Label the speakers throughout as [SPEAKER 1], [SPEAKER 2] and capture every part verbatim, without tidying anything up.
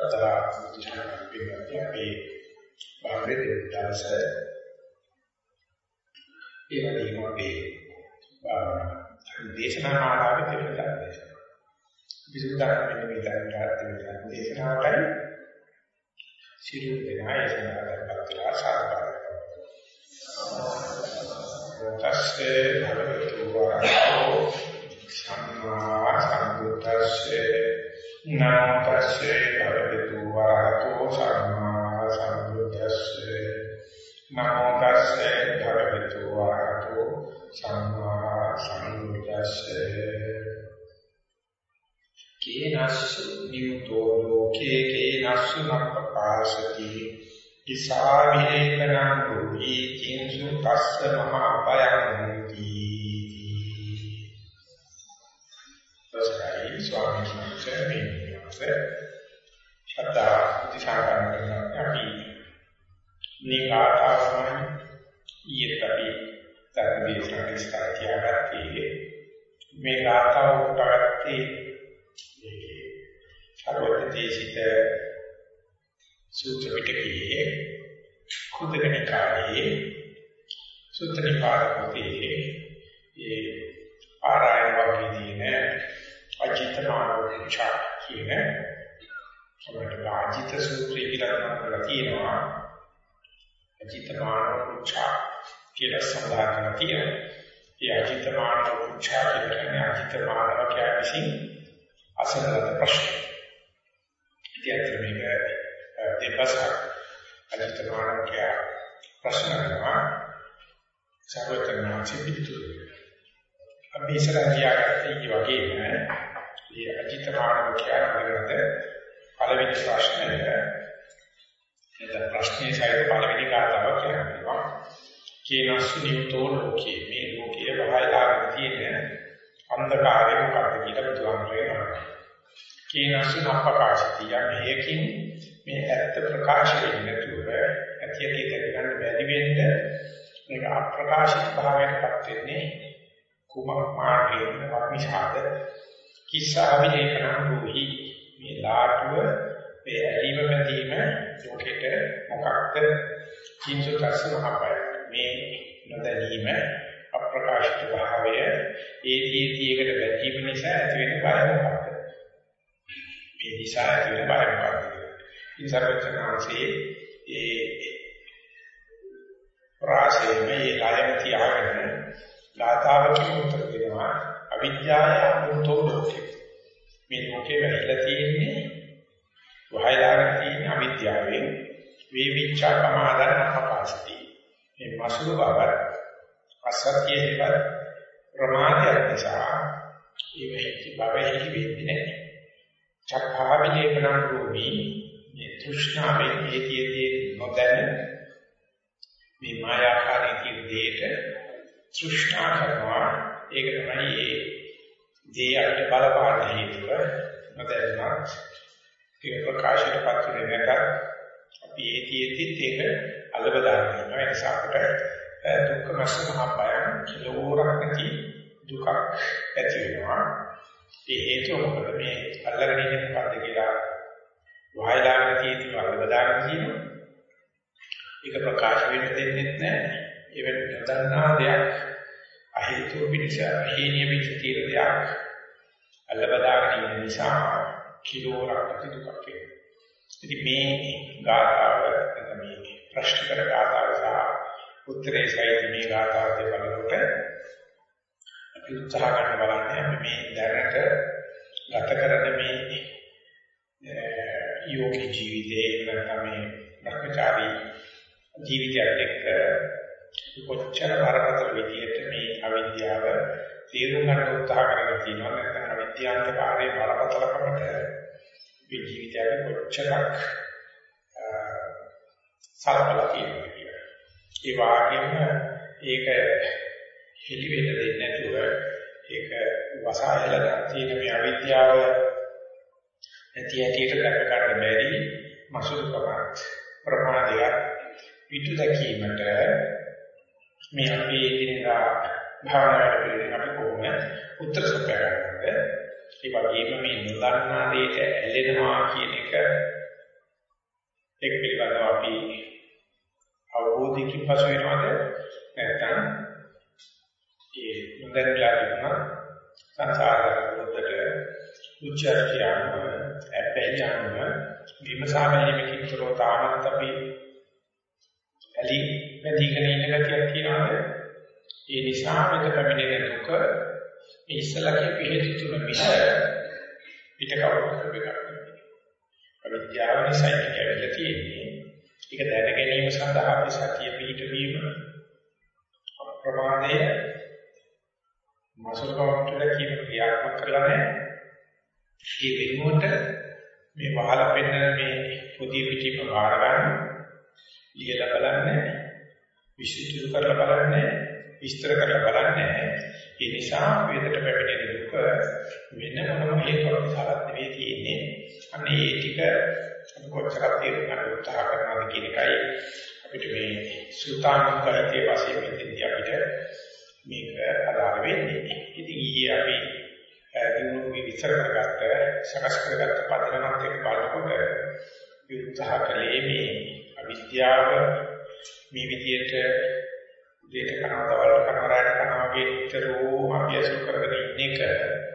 [SPEAKER 1] අතලා මුදිෂාන පිළිබඳව අපි බාහිර දවස ඒ වගේම අපි දේශනා මාලාවේ තිබෙන දේශනා විසුද්ධාන මෙන්න මේ ධර්ම දේශනාවටයි සිළු වෙනයි සඳහන් සාකච්ඡා තස්සේ භගවතු වරහෝ සම්මා සම්බුද්දස්සේ නමස්සේ භගවතු වරහෝ සම්මා සම්බුද්දස්සේ නමස්සේ භගවතු වරහෝ සම්මා සම්බුද්දස්සේ කේනස්සු නියුතෝ ලෝකේ කේනස්සු නප්පකාශති ඉසාවිහෙකනං දුහි කිංසු තස්ස මහා පයන්ති තස්කයි ස්වාමීන් වහන්සේ මේ ශ්‍රද්ධා ප්‍රතිසංකරණ අපි නිකාතාවම ඊයේපි තත්ත්වයේ ස්ථාතියගත්තේ මේ ගාථාව උටගත්තේ මේ සර්වඥදේශිත සූත්‍ර පිටකයේ කුද්දකනිකායේ සූත්‍ර නිපාතයේ ඒ ආරායන වර්ගයේදී අජිතමානෝචා කියන අපිට අජිත සූත්‍රය කියලා කරලා තියෙනවා අජිතමානෝචා කියලා සඳහන් කරලා තියෙනවා ඒ අජිතමානෝචා කියන්නේ අජිතමානව කියන්නේ අසලද ප්‍රශ්න ඉතින් මේක දෙපසක් අජිතමානව කිය ප්‍රශ්න කරනවා සර්වඥාන්සේ පිටුතුරු අපි ඉස්සරහ ගියාට ඒ වගේම මේ අජිතමානව කියන්නේ පළවෙනි ප්‍රශ්නය එතන ප්‍රශ්නේ සයිද පළවෙනි කාරණාව කියනවා කේනස්සු නියුතෝ ලෝකේ මේ ලෝකයේ බහයලාගෙන තියෙන අන්ධකාරය මොකක්ද කියලා බුදුහාමුදුරේ කියනවා කේනස්සු නප්පකාශති යන්නේකින් මේ ඇත්ත ප්‍රකාශ වෙන්නේ නැතුව ඇතියකේ දැක ගන්න බැරි වෙන්න මේක අප්‍රකාශිත භාවයටපත් වෙන්නේ කුමක් මාර්ගයෙන් වර්ණිෂාද කිස්සාවිලේකන රෝහි මේ ලාටුව මේ ඇලීම බැඳීම ලෝකෙට මොකක්ද කිංසු තස්ස මහපය මේ නොදැනීම අප්‍රකාශිත භාවය ඒදීතියකට බැඳීම නිසා ඇති වෙන බය මොකක්ද මේ නිසා ඇති වෙන බය මොකක්ද ඉන්සර්වචනාංශයේ ඒ ප්‍රාසයේ මේ ලායම තියාගෙන ලාතාවකින් උත්තර දෙනවා අවිද්‍යාව අනුතෝ ලෝකේ මේ ලෝකේ වැහිලා තියෙන්නේ වහයලාගෙන තියෙන අවිද්‍යාවෙන් වේවිච්ඡා කමාදාන අපපාසති මේ මසුරු බව අසත්‍යයේව ප්‍රමාදයක් නිසා ඒ වෙච්ච බවෙහි වෙන්නේ නැහැ චක්ඛාවිලේපනං රූපී මේ තෘෂ්ණාවෙන් හේතියදී නොදැන මේ මායාකාරී කියන දෙයට තෘෂ්ණා කරනවා ඒක තමයි ඒ දේයට බලපාන හේතුව නොදැනනත් ඒක ප්‍රකාශයටපත් වෙන එක අපි ඒතියෙදිත් ඒක අලබදාගෙන ඉන්නවා ඒ නිසා අපිට දුක්ඛ මසහපයන් කිලෝරක් නැති දුකක් ඇති වෙනවා ඒ හේතුව මොකද මේ අල්ලගෙන ඉන්න මොකද්ද කියලා වහයලාගෙන තියෙන අලබදාගෙන තියෙනවා ඒක ප්‍රකාශ වෙන්න දෙන්නේ නැහැ ඒ වෙන නොදන්නා දෙයක් අහේතුව පිටස හේනිය පිටස තියෙන දෙයක් අල්ලබදාගෙන ඉන්න නිසා කිලෝරක් නැති දුකක් වෙනවා ඉතින් මේ ගාථාව මේ ප්‍රශ්න කර ගාථාව සහ උත්තරේ සහිත මේ ගාථාව දෙවලකට අපි උත්සාහ කරන බලන්නේ අපි මේ දැනට ගත කරන මේ යෝගී ජීවිතයේ නැත්නම් මේ භ්‍රමචාරී ජීවිතයත් එක්ක කොච්චර වරපතල විදියට මේ අවිද්‍යාව තේරුම් ගන්න උත්සාහ කරලා තියෙනවා නැත්නම් අවිද්‍යාන්තකාරයේ වරපතලකමට මේ ජීවිතයේ කොච්චරක් සලකලා තියෙනවා කියලා. ඒ වගේම ඒක හෙලි වෙන්න දෙන්නේ නැතුව ඒක වසායලා තියෙන මේ අවිද්‍යාව නැති ඇටියට දැක ගන්න බැරි මසුරුකමක් ප්‍රමාදයක් පිටු දැකීමට මේ අපි ඉදිරියට භාවනාවට පිළිගෙන අපි කොහොමද උත්තර සපයන්නේ ඒ වගේම මේ නොදන්නා දෙයට ඇලෙනවා කියන එක ඒක පිළිබඳව අපි අවබෝධයකින් පසු වෙනවද නැත්නම් ඒ මුදල්ලා තිබුණා සංසාරවලට උච්චාරණය අපේයන්ව විමසාමීමකින් කරව තාමත් අපි ඇලි වැඩිගෙන ඉන්න ගැතියක් තියනවාද ඒ නිසා මෙත පැමිණෙන දුක මේ ඉස්සලකේ පිළිතුරු තුන මිස පිට කවුරුත් කරගන්න. අවිද්‍යාව නිසා ඒක ඇවිල්ලා තියෙන්නේ. ඒක දැන ගැනීම සඳහා අපි සතිය පිහිටවීම ප්‍රමාණය මාසුකවන්ට කියන ක්‍රියාත්මක කරලා නැහැ. ඒ වෙනුවට මේ වහලා පෙන්නන මේ පොඩි පිටිම බාර ගන්න, ලියලා බලන්නේ, විශ්ලේෂණය කරලා බලන්නේ, විස්තර කරලා බලන්නේ. ඒ නිසා වේදට පැමිණෙන දුක වෙන මොනම හේතුවක් නිසාවත් නෙවෙයි තියෙන්නේ. අනේ ඒ ටික අපි කොච්චරක් තේරුම් ගන්න උත්සාහ කරනවද කියන එකයි අපිට මේ සූතානුකරණයේ වශයෙන් මෙතෙන්දී අපිට මේක අදාළ වෙන්නේ. ඉතින් ඊයේ අපි දිනුගේ විස්තර කරගත්ත සකස් කරගත්ත පදනමත් එක්ක බලනකොට උත්සාහ කළේ මේ අවිද්‍යාව මේ විදියට දෙයට කරනවල කරනවාට කරනවා වගේ විතරෝ අභ්‍යාස කරගෙන ඉන්න එක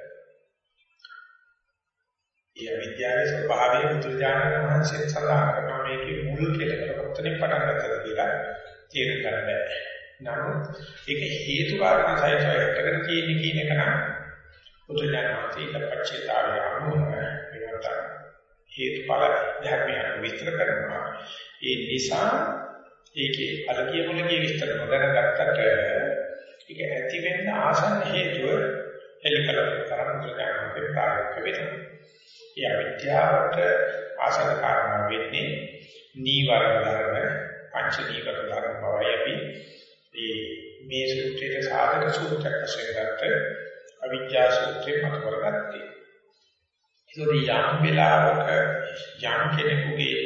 [SPEAKER 1] ඒ අවිද්‍යාවේ ස්වභාවය මුද්‍රාජානක මහන්සිය සඳහන් කරනවා මේකේ මුල් කෙලවර කොතනින් පටන් ගත්තද කියලා තේරුම් ගන්න බෑ. නමුත් ඒක හේතු කාරණා සහිතව හටගෙන තියෙන කියන එක නම් මුද්‍රාජානක පච්චේතාවය අනුව මේකට හේතුඵල ධර්මයන් විස්තර කරනවා. ඒ නිසා ඒකේ අලකිය මුලකිය විස්තර නොදැනගත්තට ඒක ඇති වෙන්න ආසන්න හේතුව එලිකල කරමුද්‍රාජානකේ ප්‍රායෝගික වෙනවා. ඒ අවිද්‍යාවට ආසන්න කාරණා වෙන්නේ නීවරණ ධර්ම පංච නීවරණ ධර්ම බවයි අපි මේ මේ සූත්‍රයේ සාධක සූත්‍රයක් වශයෙන් ගත්ත අවිද්‍යා සූත්‍රය මත කරගත්තේ. ඒකෝදී යම් වෙලාවක යම් කෙනෙකුගේ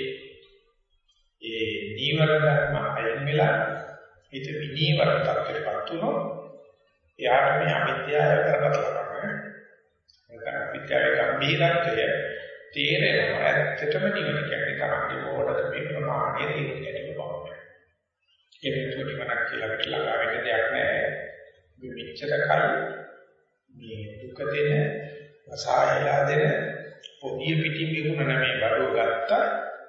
[SPEAKER 1] ඒ නීවරණ ධර්ම අයින් වෙලා හිත විනීවරණ තත්ත්වයටපත් වුණොත් එයාට මේ අවිද්‍යාව කරපතලා නැත්නම් විද්‍යාවේ ගැඹීරත්වය තේරෙනවා. ඇත්තටම නිවන කියන්නේ තරම්ගේ මොකටද මේ ප්‍රමාණය තේරුම් ගැනීම බව. ඒක නිතරම කියලා කියලා වෙන දෙයක් නෑ. මේ විචතකයි මේ දුක දෙන වසායලා දෙන පොඩි පිටින් විකුණන මේ බඩුව ගත්තා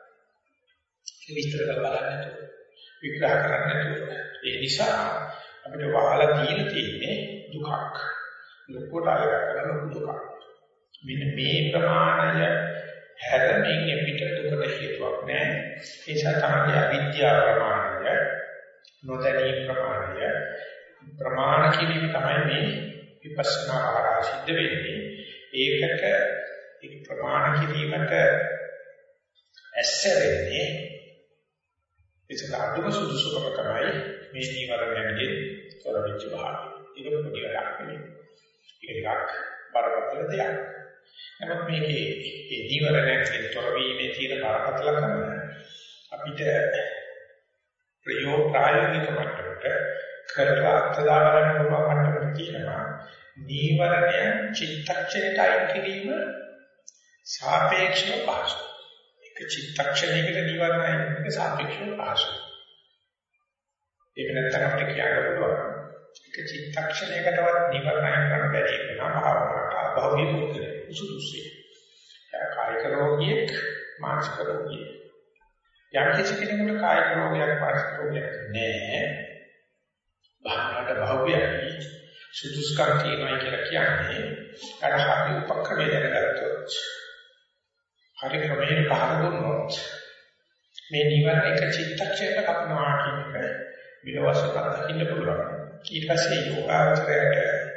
[SPEAKER 1] විස්තර කරලා බලන්න විග්‍රහ කරන්න. ඒ නිසා අපිට වහලා දීලා තියෙන්නේ දුකක්. ලොකුට අල්ලගන්න ලොකු දුකක්. මෙන්න මේ ප්‍රමාණය හැදෙමින් පිට දුකට හේතුවක් නෑ. ඒ නිසා තමයි අවිද්‍යාව ප්‍රමාණය, නොදැනීම ප්‍රමාණය, ප්‍රමාණ කිරීම තමයි මේ විපස්සනා ආරා සිද්ධ වෙන්නේ. ඒකට ඒ ප්‍රමාණ කිරීමට ඇස්සෙන්නේ ඒක අදුම සුදුසුකම තමයි මේ නීවරණයන්ගේ තොරවිච්ච භාගය. ඒක පොඩි වැඩක් නෙවෙයි. ඒක ටිකක් බරපතල දෙයක්. නමුත් මේකේ මේ නීවරණයන්ගේ තොරවීමේ තියෙන බරපතලකම අපිට ප්‍රයෝග ප්‍රායෝගික මට්ටමට කරලා අත්දැක ගන්න පුළුවන් මට්ටමට තියෙනවා. නීවරණයන් චිත්තක්ෂණයට අයින් කිරීම සාපේක්ෂව පහසුයි. එක චිත්තක්ෂණයකට නීවරණයන් එක සාපේක්ෂව පහසුයි. ඒක නැත්නම් අපිට කියන්න පුළුවන් එක චිත්තක්ෂණයකටවත් නීවරණයන් ගන්න බැරි වෙනවා භාවනාවට අභෞවිය පුද්ගලෙ සුදුසුයි. කායික රෝගියෙක් මානසික රෝගියෙක්. යම් කිසි කෙනෙකුට කායික රෝගයක් මානසික රෝගයක් නැහැ. භාවනාවට භෞවියයි සුදුස්කම් තියෙනවා කියලා කියන්නේ අර හරි උපක්‍රමයක් දැනගත්තොත් හරි ක්‍රමයකට පහර දුන්නොත් මේ නිවන එක චිත්තක්ෂණයක කපනවා කියන එක විලවසකට දකින්න පුළුවන්. ඊට පස්සේ යෝගාචරයට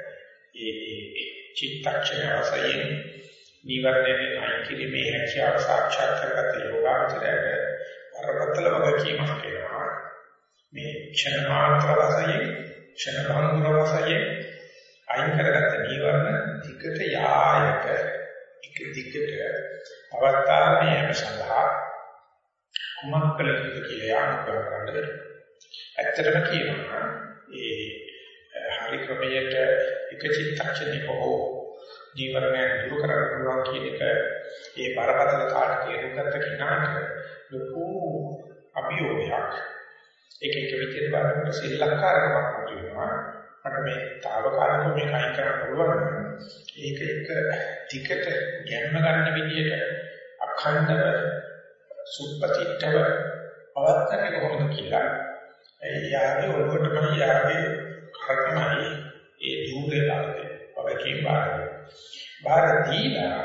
[SPEAKER 1] ඒ චිත්තක්ෂණ වශයෙන් නිවර්ණයේ අයිතිරීමේ හැකියාව සාක්ෂාත් කරගත යෝගාචරයට වරපතල වගකීමක් වෙනවා. මේ ක්ෂණ මාත්‍ර වශයෙන් ක්ෂණ භංගුර වශයෙන් අයින් කරගත්ත නිවර්ණ ධිකට යායක එක දිගට අවස්ථාවේ හැම සඳහා කුමක් කළ යුතුද කියලා ආනන්ද කරන්නේ. ඇත්තටම කියනවා ඒ හරි ක්‍රමයට එක චිත්තක්ෂණයක හෝ ජීවරණය දුරු කරගන්න පුළුවන් කියන එක ඒ බරපතල කාට තේරුම් ගත්ත කෙනාට ලොකු අභියෝගයක්. ඒක එක විදිහට බලනකොට සිල්ලක්කාරකමක් වුණා. මට මේ తాවකාලිකව මේක අයින් කරන්න පුළුවන්. ඒක එක ටිකට ගැම්ම ගන්න විදිහට අඛණ්ඩව සුප්පතිත්තව පවත්තන්නේ කොහොමද කියලා. ඒ යාගේ ඔළුවටම යාගේ කරකමයි ඒ දුරේ ලාගේ වගකීම් බාරයි. බාර දීලා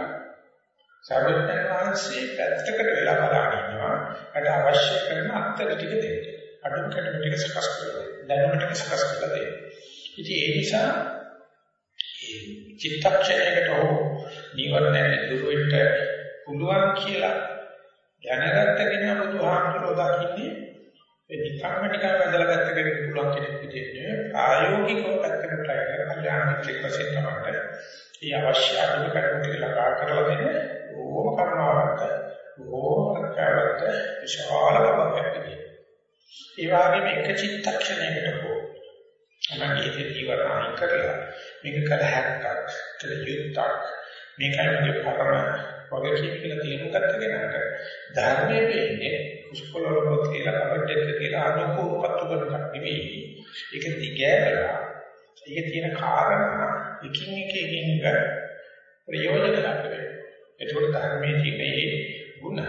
[SPEAKER 1] සර්වඥ වහන්සේ පැත්තකට වෙලා බලන ඉන්නවා. අට අවශ්‍ය කරන අත්තර ටික දෙන්න. අඩු කඩ ටික සකස් කරලා දැනුම ටික සකස් කරලා දෙන්න. ඉතින් ඒ නිසා මේ චිත්තක්ෂණයකට හෝ නිවර්ණය දුර වෙන්න පුළුවන් කියලා දැනගත්ත කෙනා බුදුහාමුදුරුවෝ දකින්නේ ඒ නිකම්ම නිකම් වැදලා ගත්ත කෙනෙක් පුළුවන් කෙනෙක් විදිහට ප්‍රායෝගිකව පැත්තකට try කරලා කල්යාණ මිත්‍රකසෙන් තමයි මේ අවශ්‍ය අඩු කඩ ටික ලබා කරලා දෙන්නේ ඕම කරනවට ඕම කරකට විශාල බවක් තියෙනවා. ඒ වගේම එක චිත්තක්ෂණයකට හෝ අනගිතේ ජීවරණය කරලා මේක කළ හැක්කක් කළ යුත්තක් මේකයි මගේ පරම වගකීම් කියලා තේරුම් ගන්න කෙනාට ධර්මයේ වෙන්නේ කුස්කොලවලුත් කියලා කවට්ටෙත් කියලා අනුකූලපත්තු කරනක් නෙවෙයි. ඒක දිගෑරලා ඒකේ තියෙන කාරණා එකින් එක එකින් ප්‍රයෝජන ගන්න වෙනවා. ඒකෝට ධර්මයේ තියෙන මේ ගුණ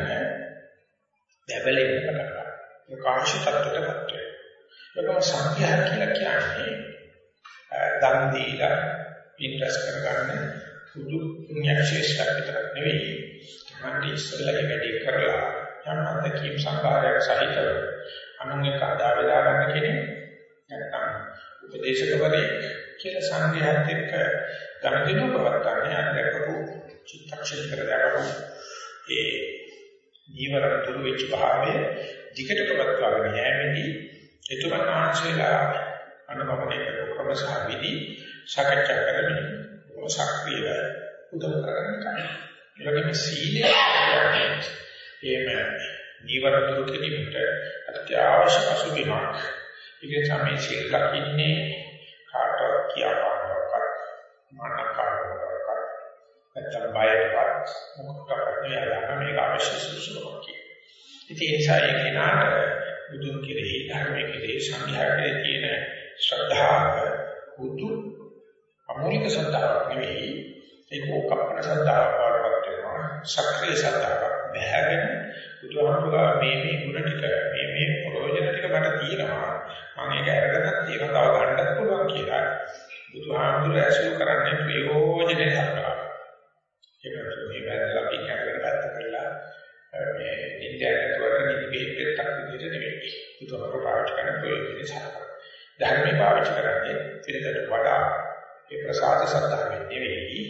[SPEAKER 1] දැබලෙන්න පටන් ගන්නවා. ඒ කාංශ තත්ත්වයටපත් වෙනවා. ඒකම සංඛ්‍යා කියලා කියන්නේ දන් දීලා ඉන්ට්‍රස් කරගන්න සුදු පුණ්‍යක්ෂේත්‍රයක් විතරක් නෙවෙයි. තමන්ට ඉස්සෙල්ලා වැඩි කරලා යම් අත්කීම් සංකාරයක් සහිතව අනුන්ගේ කඩා වේදා ගන්න කෙනෙක් නැත්නම් උපදේශකවරේ කියලා සංඝයාත් එක්ක ගණදිනු පවත්න්නේ අදකපු චිත්තක්ෂණ කරදාකපු ඒ ජීවර තුරු වෙච්ච භාවය දිගට පවත්වාගෙන යෑමේදී එතුමන් වහන්සේලා අනුගමනය කරන ක්‍රමසහවිදි සාකච්ඡා කරමින් සක්‍රියව උදව් කරගන්න කලින් ඊළඟට සීලය එහෙම නීවර දුරු කිරීමට අත්‍යවශ්‍ය පසුබිමක්. ඒක තමයි සීල ලකින්නේ කාටවත් කියපාරවත් මානකාරවත් නැත්නම් බයවත් මොකක්වත් නෙවෙයි මේක අවශ්‍ය සුසුමක් කියන. ඉතින් ඒ නිසා ඒ කෙනාට බුදුන් කෙරෙහි ධර්මයේ කෙරෙහි සංඝයා කෙරෙහි තියෙන ශ්‍රද්ධාව බුදු අමෝලික ශ්‍රද්ධාවක් නෙවෙයි ඒක ඕකප්පන ශ්‍රද්ධාවක් වඩපත් වෙනවා සක්‍රීය ශ්‍රද්ධාවක් බහැගෙන බුදුහාමුදුරුවෝ මේ මේ ගුණ ටික මේ මේ ප්‍රයෝජන ටික මට තියෙනවා මම ඒක අරගෙනත් ඒක තව ගන්නත් පුළුවන් කියලා බුදුහාමුදුරුවෝ ඇසුරු කරන්නේ ප්‍රයෝජනේ හරහා ඒක මේ වැදලා පිටකරගෙන පැත්ත කරලා මේ ඉන්දියාවේ වරණ නිබේත් එකක් විදිහට නෙවෙයි බුදුහාමුදුරුවෝ පාවිච්චි කරන ප්‍රයෝජනේ සලකනවා ධර්මයේ පාවිච්චි කරන්නේ පිළිදෙට වඩා ඒ ප්‍රසාද සත්‍යාවෙන් නෙවෙයි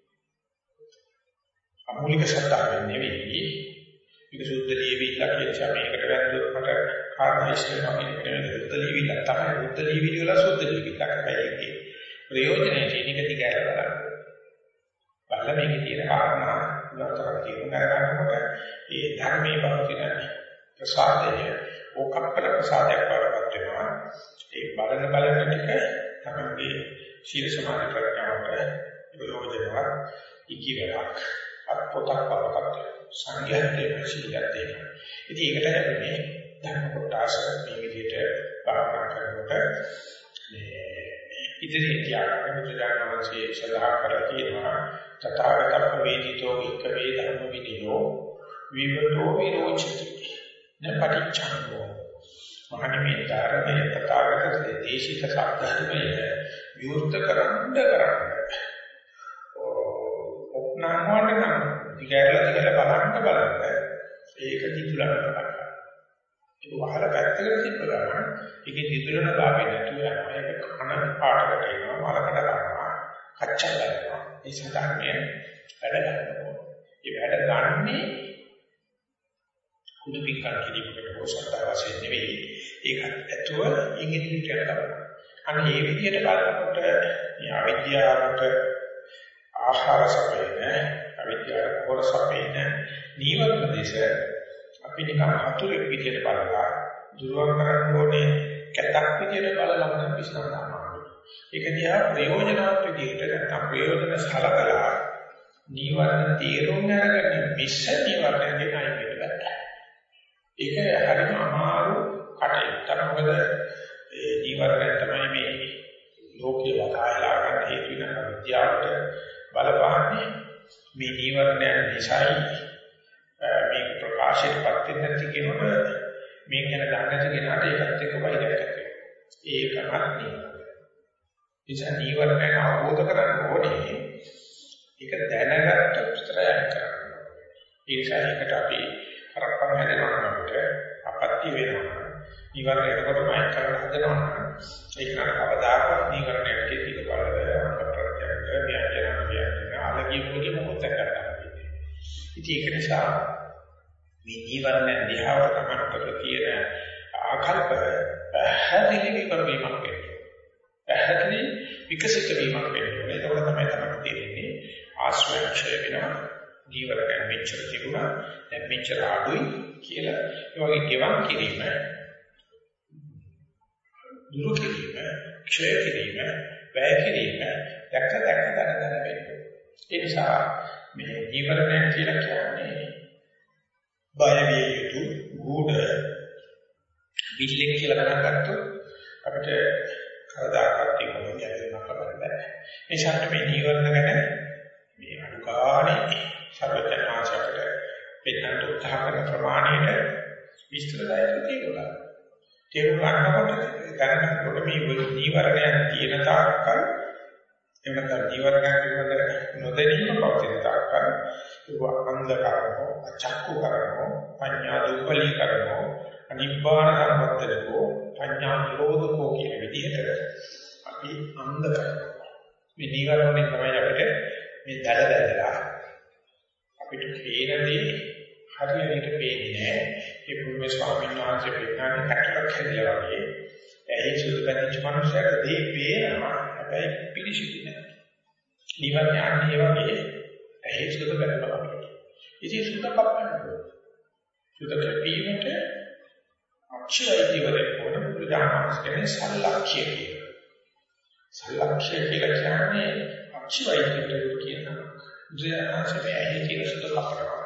[SPEAKER 1] අමූලික සත්‍යාවෙන් නෙවෙයි මේක සුද්ධ දීවිලා කියන මේකට වැද්දොත් මට කාරණා ඉස්සෙල්ලා මේක නෙවෙයි සුද්ධ දීවිලා තමයි සුද්ධ දීවිලි වල සුද්ධ දීවිලා කරපැයි ප්‍රයෝජනේ තියෙනක දිගට බලන්න බලලා මේකේ තියෙන කාරණා උදාහරණ තේරුම් ගන්නකොට ඒ ධර්මයේ පවතින ප්‍රසාදය ඕකප්පල ප්‍රසාදයක් වඩපත් වෙනවා ඒ බලන බලන ටික තමයි සීල සමාධි ප්‍රඥාවට ප්‍රයෝජනවත් ඉකිවරක් අත්පොතක් වඩපත් සංඝයාගේ සීලයත් ඉතින් ඒකට හැදෙන්නේ ධර්ම කොටස මේ විදිහට භාවනා කරනකොට මේ ඉදිරියට යාගෙන මුචාරණවන්සේ සඳහන් කරලා තියෙනවා තථාගත වේදිතෝ එක්ක වේ ධර්ම විනයෝ විවටෝ විරෝචති නපටිච්ඡංගෝ මහණෙනි ධර්මයේ තථාගත දේශික සාධර්මයේ විවෘත කරන්න කරන්න ඔක්නාමවට නම් දිගටලා දිගට බලන්න බලන්න ඒක දිතුලන කරගන්න ඒක වහල පැත්තකට තිබ්බ ගමන් ඒකේ දිතුලන භාවය නැතුව යනවා ඒක කන පාටකට එනවා මලකට ගන්නවා කච්චා ගන්නවා ඒ සාධර්මයේ වැඩ ගන්නවා ඒ වැඩ ගන්නේ කුඩු පිටකන් කිරීමකට හොසත්තා වශයෙන් නෙවෙයි ඒක ඇතුව ඉංග්‍රීසියට යනවා අන්න ඒ විදිහට බලනකොට මේ අවිද්‍යාවට ආහාර සපයන අවිද්‍යාවට පොර සපයන නීවරණ දේශ අපි නිකන් හතුරෙක් විදිහට බලලා දුරවන් කරන්න ඕනේ කැතක් විදිහට බලලා නම් විශ්ලේෂණය ඒක දිහා ප්‍රයෝජනවත් විදිහට නැත්නම් ප්‍රයෝජන සලකලා නීවරණ තීරුම් අරගෙන මිස නීවරණ දෙකයි ඒක හරිම අමාරු කටයුත්තක්. මොකද ඒ ජීවරණය තමයි මේ ලෝකේ වතායලා ගන්න හේතු වෙන විද්‍යාවට බලපාන්නේ. මේ ජීවරණයන් නිසායි මේ ප්‍රකාශයටපත් වෙන්නේ කියනකොට මේ ගැන දන්නේ නැති කෙනාට ඒකත් එක්ක වෛරයක් ඇති වෙනවා. ඒකමත් නීවරණ. ඉතින් නීවරණ අවබෝධ කරගන්න ඕනේ. ඒක දැනගත්ත උත්තරයක් කරන්න. ඒ නිසා ඒකට අපි කරප්පන් හැදෙනවා අපිට අපත්‍ය වෙනවා. නීවරණ එතකොටම අයින් කරන්න හදනවා. ඒක නේද කවදාකවත් නීවරණයක් කියලා බලද අප්‍රත්‍යක්ෂ ව්‍යාජන ව්‍යාජන ආලගිය මොකද මොකක්ද කරන්නේ. ඉතින් ඒක නිසා මේ නීවරණ දිහාවට තමයි තියෙන ආකල්ප පැහැදිලි විවර වීමක් වෙන්නේ. පැහැදිලි විකසිත වීමක් වෙන්නේ. ඒක තමයි තමයි තියෙන්නේ ආශ්‍රයක්ෂය වෙනවා. නීවරණ මෙච්චර තිබුණා දැන් මෙච්චර අඩුයි කියලා ඒ වගේ ගෙවන් කිරීම දුරු කිරීම ක්ෂය කිරීම වැය කිරීම දැක්ක දැක්ක දන දන වෙන්නේ. ඒ නිසා මේ නීවරණ කියලා කියන්නේ බය විය යුතු ගුඩ බිල්ලෙක් කියලා ගන්නගත්තොත් අපිට කවදාකවත් තිබුණේ නැහැ නකබරද. ඒ ශාන්ත මේ නීවරණ ගැන මේ අනුකාරී සර්වඥාචාර්ය පෙන්නට උත්සාහ කරන ප්‍රමාණයට විස්තර දායක තියෙනවා. තේරුම් ගන්නකොට දැනගන්නකොට මේ නීවරණයන් තියෙන තාක්කල් එවනත නීවරණයන් පිළිබඳ නොදැනීම පවතින තාක්කල් ඒක අන්ධකාරෝ අචක්කු කරනෝ පඤ්ඤා දුප්පලී කරනෝ අනිබ්බාන සම්පත්තකෝ පඤ්ඤා නිරෝධකෝ කියන විදිහට අපි අන්ධ කරනවා. මේ නීවරණයෙන් තමයි අපිට මේ දඩ දැදලා අපිට පේනදී හරියට පේන්නේ නැහැ. ඒ පුරුමේ ස්වාමීන් වහන්සේ පෙන්නන්නේ කටලක් හැදලා වගේ. ඒ සුදු පැතිච්ච මනුස්සයෙක් දී පේනවා. හැබැයි පිළිසිදු නැහැ. නීවරණ යන්නේ වගේ ඒ සුදු පැතිච්ච ඉතින් සුදු කපන්න. සුදු කැපීමට අක්ෂයයිවරේ පොඩ පුරුදානස් කියන්නේ සල්ලක්ෂය කියලා. සල්ලක්ෂය කියලා කියන්නේ අක්ෂයයිවරේ කියනවා. ජයනාසමේ ඇහි තියෙන සුදු කපනවා.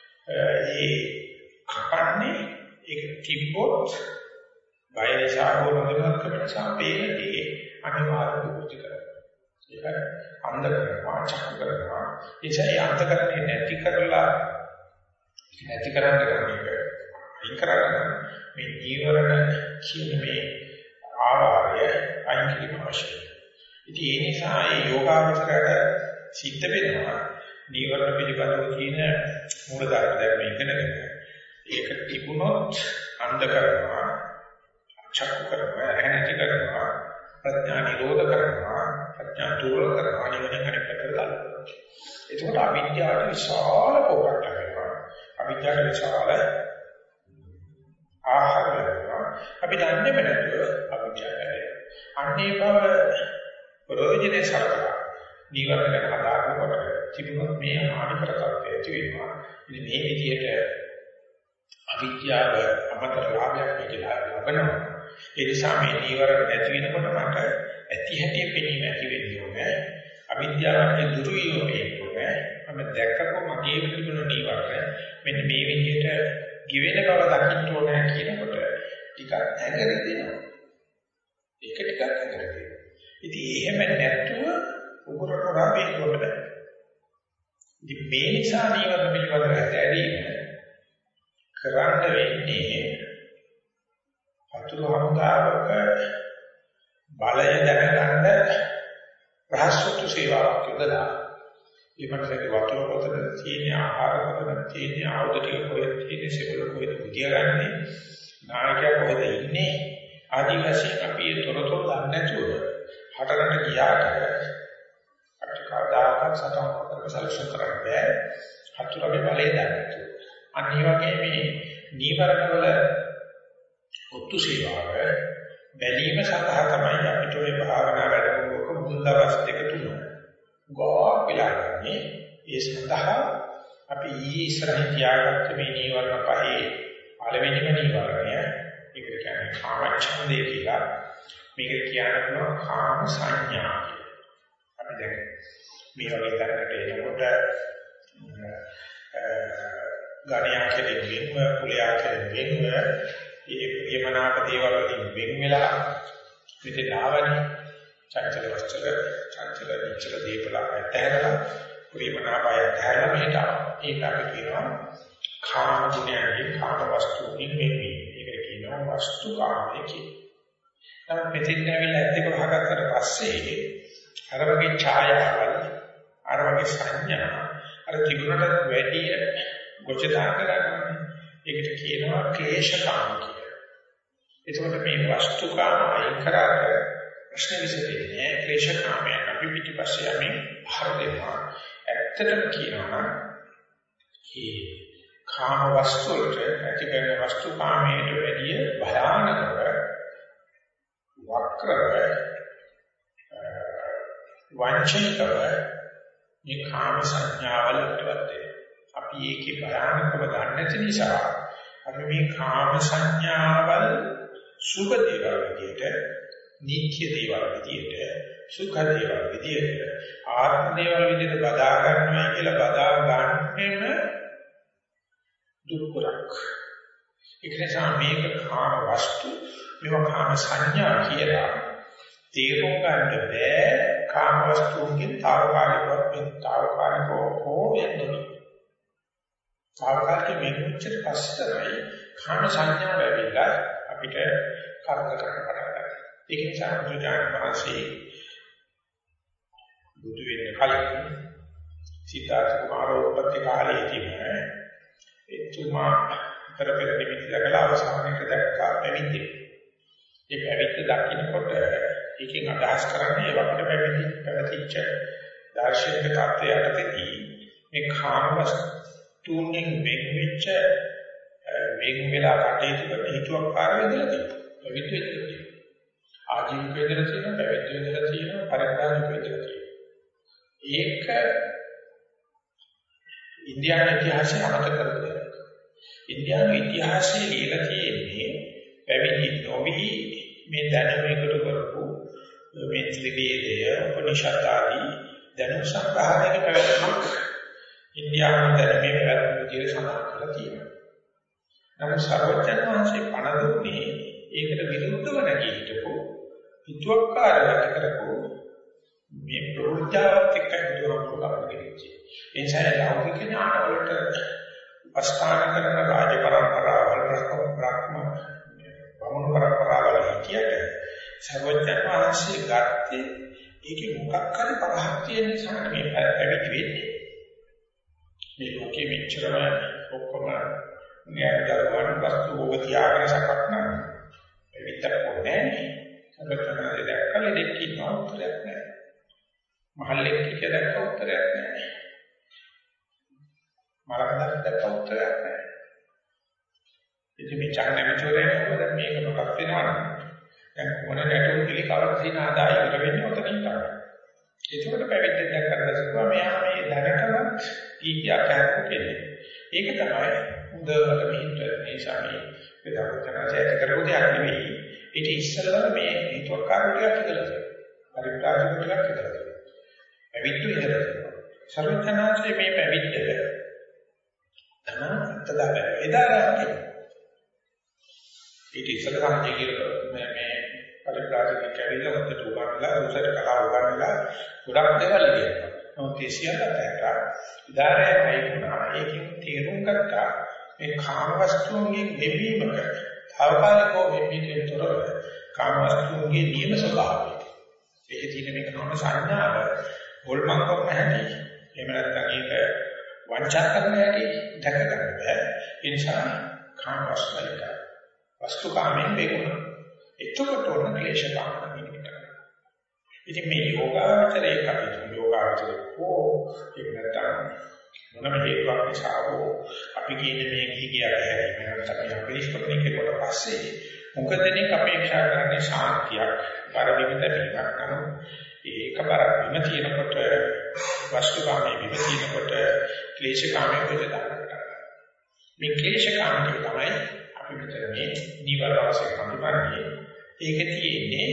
[SPEAKER 1] ඒ කපන්නේ ඒක තිබ්බොත් බය නිසා හෝ නොදැනුවත්කම නිසා වේලදී අනිවාර්යව පුරුදු කරනවා. ඒක අන්ධ කරනවා, චක්ක කරනවා. ඒ අන්ධකරණය නැති කරලා නැති කරන්න මේක අයින් කරගන්න මේ ජීවරණ කියන මේ ආවාරය අයින් කිරීම අවශ්‍යයි. ඉතින් ඒ නිසා මේ යෝගාවචරයට සිද්ධ වෙනවා නීවරණ පිළිබඳව තියෙන මූල ධර්ම ධර්ම ඉගෙනගෙන ඒක තිබුණොත් අන්ධ කරනවා, චක්ක කරනවා, නැති කරනවා, ප්‍රඥා නිරෝධ කරනවා, ප්‍රඥා දුර්වල කරනවා, නිවන කරකට දානවා. ඒකට අවිද්‍යාවට විශාල පොරකට වෙනවා. අවිද්‍යාවට විශාල ආහාර වෙනවා. අපි දන්නේ නැතුව අවිද්‍යාවයි. අන්නේ බව ප්‍රයෝජනේ සලකලා නීවරණ ගැන හදාගන්නකොට තිබුණොත් මේ ආනිකර තත්ත්වය ඇති වෙනවා. ඉතින් මේ විදිහට අවිද්‍යාව අමතර ලාභයක් කියලා ලබනවා. ඒ නිසා මේ නීවරණ නැති වෙනකොට මට ඇති හැටි පෙනීම ඇති වෙන්නේ ඕනේ. අවිද්‍යාවේ දුරු වීම වෙන්නේ. මම දැක්කකො මගේ තිබුණු නීවරණ මෙන්න මේ විදිහට given බව දකින්න ඕනේ කියනකොට ටිකක් ඇඟරෙනවා. ඒක ටිකක් ඇඟරෙනවා. ඉතින් එහෙම නැතුව උගුරට රාපේ කොට බෑ. ඉතින් මේ නිසා නීවරණ පිළිබඳව ඇදීම කරන්න වෙන්නේ අතුරු හමුදාවක බලය දැනගන්න රහස්වතු සේවාවක් යොදලා ඊමණට වතුර පොතක තියෙන ආහාර පොතක තියෙන ආයුධ ටික කොහෙද තියෙන්නේ සෙවල කොහෙද බුදියාගන්නේ නායකයා කොහෙද ඉන්නේ ආදී වශයෙන් අපි ඒ තොරතුරු දන්නේ නැතුව හටගන්න ගියාට අපිට කවදාකවත් සතන් කරක සැලසුම් කරන්න බෑ හතුරගේ බලය දැනගන්න. අනිත් වගේ මේ නීවරණ වල ඔත්තු සේවාව බැලීම සඳහා තමයි අපිට මේ භාවනා වැඩමුළුවක මුල් දවස් දෙක තුන ගොඩක් වෙලා ගන්නේ. ඒ සඳහා අපි ඊ ඉස්සරහින් තියාගත්ත මේ නීවරණ පහේ පළවෙනිම නීවරණය ඒකට කියන්නේ කාමච්ඡන්දේ කියලා. මේක කියනවා කාම සංඥා කියලා. අපි දැන් මේ වගේ තරකට එනකොට ගණ්‍යා කෙරෙන් වෙන්ව කුලයා කෙරෙන් වෙන්ව ඒ ප්‍රියමනාප දේවල් වලින් වෙන් වෙලා මෙතන ආවනේ චංචල වස්තුල චංචල නිචල දීපල ඇතහැරලා ප්‍රියමනාපය ඇතහැරලා මෙහෙට ආවා. ඒක අපි කියනවා කාම ගුණයන්ගේ කාම වස්තුන්ගෙන් වෙන්වීම. ඒකට කියනවා වස්තු කාමයේ කියලා. නමුත් මෙතෙන් ඇවිල්ලා ඇත්තක වහගත්තට පස්සේ අර වගේ ඡායාවල් අර වගේ සංඥා අර තිබුණට වැඩි ගොච දාන ගන්නවා. ඒකට කියනවා ක්ලේශකාම කියලා. එතකොට මේ වස්තුකාම අයින් කරාට ප්‍රශ්න විසඳෙන්නේ ක්ලේශකාමය අපි පිටිපස්සේ යමින් හර දෙනවා. ඇත්තටම කියනවා මේ කාම වස්තු වලට ඇති කරන වස්තුකාමයට වැඩි භයානකව වක්‍රව වංචනිකව මේ කාම සංඥාවලට වදේ. අපි ඒකේ භයානකව දන්නේ නැති නිසා අපි මේ කාම සංඥාවල් සුභ දේවල් විදියට, නිත්‍ය දේවල් විදියට, සුඛ දේවල් විදියට, ආත්ම දේවල් විදියට බදා ගන්නවා කියලා බදා ගන්නෙම දුක්ඛක්. ඒක නිසා මේක කාම වස්තු, මේවා කාම සංඥා කියලා තේරුම් ගන්න බෑ. කාම වස්තුන්ගේ తాවකාලිකව తాවකාලිකව හෝ වෙන්නේ. తాවකාලික මෙන්චර පස්සතරයි කාම සංඥා වෙවිලා අපිට කර්ම කරන්න පටන් ගන්නවා. ඒක නිසා බුදුජානක මහසී බුදු වෙන කලින් සිතාර්ථ කුමාරෝත්පත්ති කාලයේදීම එතුමා පෙරපෙර නිමිති දකලා අවසානයේ දැක්කා පැවිදි. ඒ පැවිද්ද දකින්නකොට ඒකෙන් අදහස් කරන්නේ වක්‍ර පැවිදි පැවතිච්ච දාර්ශනික tattවයටදී මේ කාමවස් තුන්ෙන් වෙන් වෙච්ච වෙන් වෙලා කටයුතු කරන හිතුවක් කාර්යයදලා තියෙනවා. පැවිදි වෙද්දී තියෙනවා. ආජීවික වේදලා තියෙනවා, පැවිදි වේදලා තියෙනවා, පරිත්‍යාගික වේදලා තියෙනවා. ඒක ඉන්දියානු ඉතිහාසයේ අමතක කරගන්න. ඉන්දියානු ඉතිහාසයේ ලියලා තියෙන්නේ පැවිදි නොවි මේ දැනුම එකතු කරපු මේ ත්‍රිවේදය උපනිෂද් ආදී දැනුම් සංග්‍රහයක පැවැත්මක් ඉන්දියානු දැනුමේ පැවැත්ම විදිහට සඳහන් කරලා තියෙනවා. නමුත් සර්වඥ වහන්සේ පණ දුන්නේ ඒකට විරුද්ධව නැගී හිටපු හිතුවක්කාරයක් කරපු මේ ප්‍රවෘත්තිවත් එක්ක දුරවපුවා කියන්නේ. ඒ නිසා ලෞකික ඥාන වලට අස්ථාන කරන රාජ පරම්පරාවල් ප්‍රස්තව බ්‍රහ්ම වමන පරම්පරාවල් කියන්නේ සර්වඥ වහන්සේ ගත්තේ ඒකේ මොකක් හරි පරහක් තියෙන නිසා මේ පැවිදි වෙන්නේ. මේ ලෝකෙ මෙච්චරම ඔක්කොම න්‍යායදරවන වස්තු ඕගතියාගෙන සකස් නැහැ. පැවිද්දක් ඕනේ නැහැ. සර්වඥාගේ දැක්කල දෙකකින් උත්තරයක් නැහැ. මහල්ලෙක් කියලා දැක්ක උත්තරයක් නැහැ. මලකඳක් දැක්ක උත්තරයක් නැහැ. ඉතින් මේ චක්‍රමචෝරේ මොකද මේක මොකක් වෙනවද? දැන් මොන ගැටුම් පිළි කවර දින ආදායකට වෙන්නේ උතනින් තමයි. ඒකකට පැවිද්දක් දැක්කම සිතුවා මෙයා මේ දැනටවත් ඊකියා කෑකෝ කියන්නේ. ඒක තමයි උදවල මිහින්ද මේ සමේ විදර්ශනාචාර්ය කරපු දෙයක් නෙවෙයි. ඊට ඉස්සෙල්ලා මේ හිතවකාරකයක් කියලා තියෙනවා. පරිත්‍යාගයක් කියලා තියෙනවා. පැවිද්ද ඉඳලා තියෙනවා. සර්වඥාන්සේ මේ පැවිද්ද තමයි අත්දැක එදාරන්නේ. ඊට ඉස්සෙල්ලා තමයි කියලා මේ මේ පරිත්‍යාගයක් කැවිලා හොඳට උගන්ලා උසට කලාව උගන්ලා ගොඩක් දේවල් කියනවා. නමුත් ඒ සියල්ලට ඉදාරයයි වුණා. ඒකෙන් තේරුම් ගත්තා මේ කාම වස්තුන්ගෙන් වෙවීමක තාවකාලිකව වෙවීමෙන් තොරව කාම වස්තුන්ගේ නියම ස්වභාවය. ඒකේ තියෙන මේක නෝන සංඥාව හොල්මන් කරන හැටි. එහෙම නැත්නම් ඒක වංචා කරන හැටි දැක ගන්න බෑ. ඒ නිසා කාම වස්තුවලට වස්තු කාමෙන් වේගුණා. එතකොට උන ක්ලේශ කාම නිමිට. ඉතින් මේ යෝගාචරයේ කටයුතු යෝගාචරයේ හෝ ඒක නැත්නම් මොනම හේතුවක් නිසා හෝ අපි කියන්නේ මේ ගිහි ගියා හැරෙන්න තමයි අපි නිෂ්ප්‍රණය කෙරුවට පස්සේ මොකද දෙනෙක් අපේක්ෂා කරන්නේ ශාන්තියක් පරිවිත බීමක් කරන ඒකබර විම තියෙනකොට වස්තුකාමී විම තියෙනකොට ක්ලේශකාමී වෙදකට මේ ක්ලේශකාමී තමයි අපි මෙතන මේ නිවර වශයෙන් හඳුන්වන්නේ ඒකේ තියෙන්නේ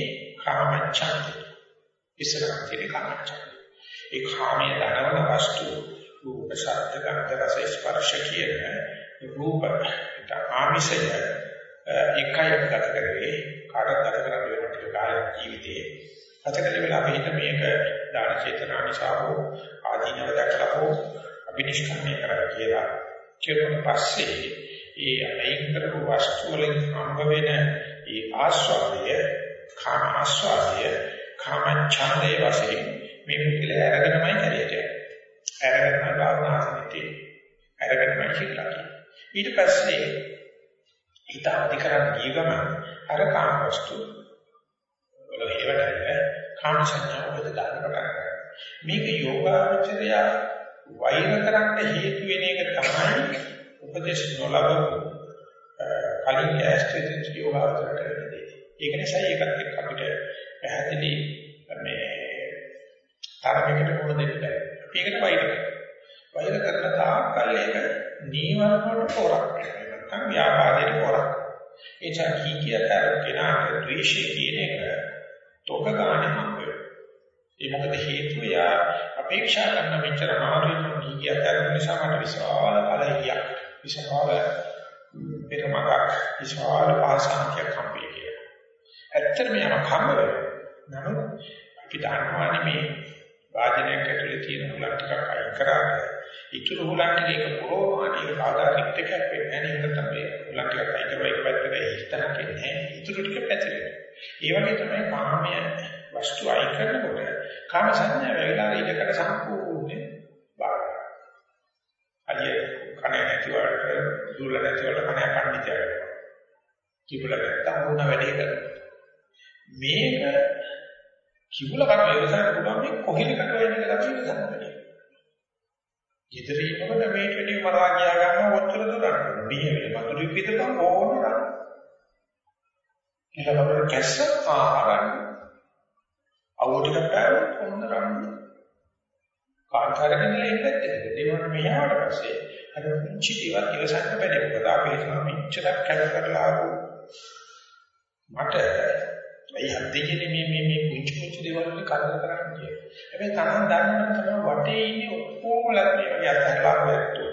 [SPEAKER 1] කාමච්ඡන්දය ඉස්සරහ තියෙන කාමච්ඡන්දය ඒ කාමයේ දනවන වස්තු රූප ශබ්ද ගන්ධ රස ස්පර්ශ කියන රූප ආමිෂය එකයි ගත කරේ කාටත් ගත කරන්න වෙන ටික කාලයක් ජීවිතේ අතකල වෙලා අපිට මේක දාන චේතනා නිසා හෝ ආදීනව දැකලා හෝ අභිනිෂ්ක්‍රමණය කරලා කියලා කියන පස්සේ ඒ අයින් කරපු වස්තු වලින් හම්බ වෙන ඒ ආස්වාදය කාම ආස්වාදය කාම ඡන්දේ වශයෙන් මේ පිළිල අරගෙනමයි කරේට අරගෙන භාවනාසනිතේ අරගෙනමයි කියලා ඊට පස්සේ හිත අධිකරණ ගිය ගමන් අර කාම වස්තු වල හේවටයි කාම සංඥා වලට දාන කරගන්න මේක යෝගාචරය වෛර කරන්න හේතු වෙන එක තමයි උපදේශ නොලබපු කලින් ඇස්ට්‍රේට් යෝගාචරයට වෙන්නේ. ඒක නිසා ඒකත් එක්ක අපිට පැහැදිලි මේ තරමකට මොන දෙන්න බැහැ. අපි ඒකට වෛර කරනවා. වෛර කරන තාක්කල් ඒක නීවරණ වලට පොරක් වෙනවා. නැත්නම් ව්‍යාපාදයට පොරක්. ඒ චකී කියතර කෙනාට ද්වේෂය කියන එක තොක ගන්න හම්බ වෙනවා. ඒ මොකද හේතුව යා අපේක්ෂා කරන මෙච්චර මාරුවෙන් ගියතර නිසා මට විශාල ඵලයක් විශාල පෙරමගක් විශාල පාසාන්තියක් හම්බෙයි කියලා. ඇත්තටම යම හම්බ වෙනවා. නමුත් අපි දන්නවනේ මේ වාදනයක් ඇතුලේ තියෙන හුලක් ටිකක් අයින් කරාට ඉතුරු හුලක් ටික පුරෝමාණී ආදාරිත් එකක් වෙන්නේ නැහැ. ඒක තමයි හුලක් ටික අයින් කරලා එක පැත්තකට හිතනක් එන්නේ. ඉතුරු ටික පැතිරෙනවා. ඒ වගේ තමයි කාමය වස්තු අයින් කරනකොට කාම සංඥා වෙලා ඉඩකට සම්පූර්ණ බාරයි. අලිය කණේ නැතිවට දුර්ල නැතිවට කණේ කණ්ඩිතය කරනවා. කිඹුල නැත්තම් වුණ වැඩේ කරනවා. මේක කිඹුල කන ඉවසන්න පුළුවන් මේ කොහිලකට වෙන එක තමයි ඉවසන්න බැහැ. ඉදිරියටම මේ ටෙඩිය මරා ගියා ගන්න ඔච්චර දුරක්. බිහිවේ මතුරු පිටතම ඕන කරා. ඊට පස්සේ කැස්ස ආහාරන්න අවුටකට පැවුත් කොහොමද කරන්නේ? කාර්යකාරකෙන් ඉල්ලෙන්නත් දෙවන මෙයාට පස්සේ අර පුංචි දේවල් ඉවසන්න බැහැ. මොකද අපි හිතනවා මෙච්චරක් කැප කරලා ආපු මට ඒ හදින්නේ මේ මේ මේ පුංචි පුංචි දේවල් වල කරදර කරන්නේ කියලා. හැබැයි තරම් දන්නනම් තමයි වටේ ඉන්නේ ඔක්කොමලත් මේ වගේ අත්හැරලා ගියොත්.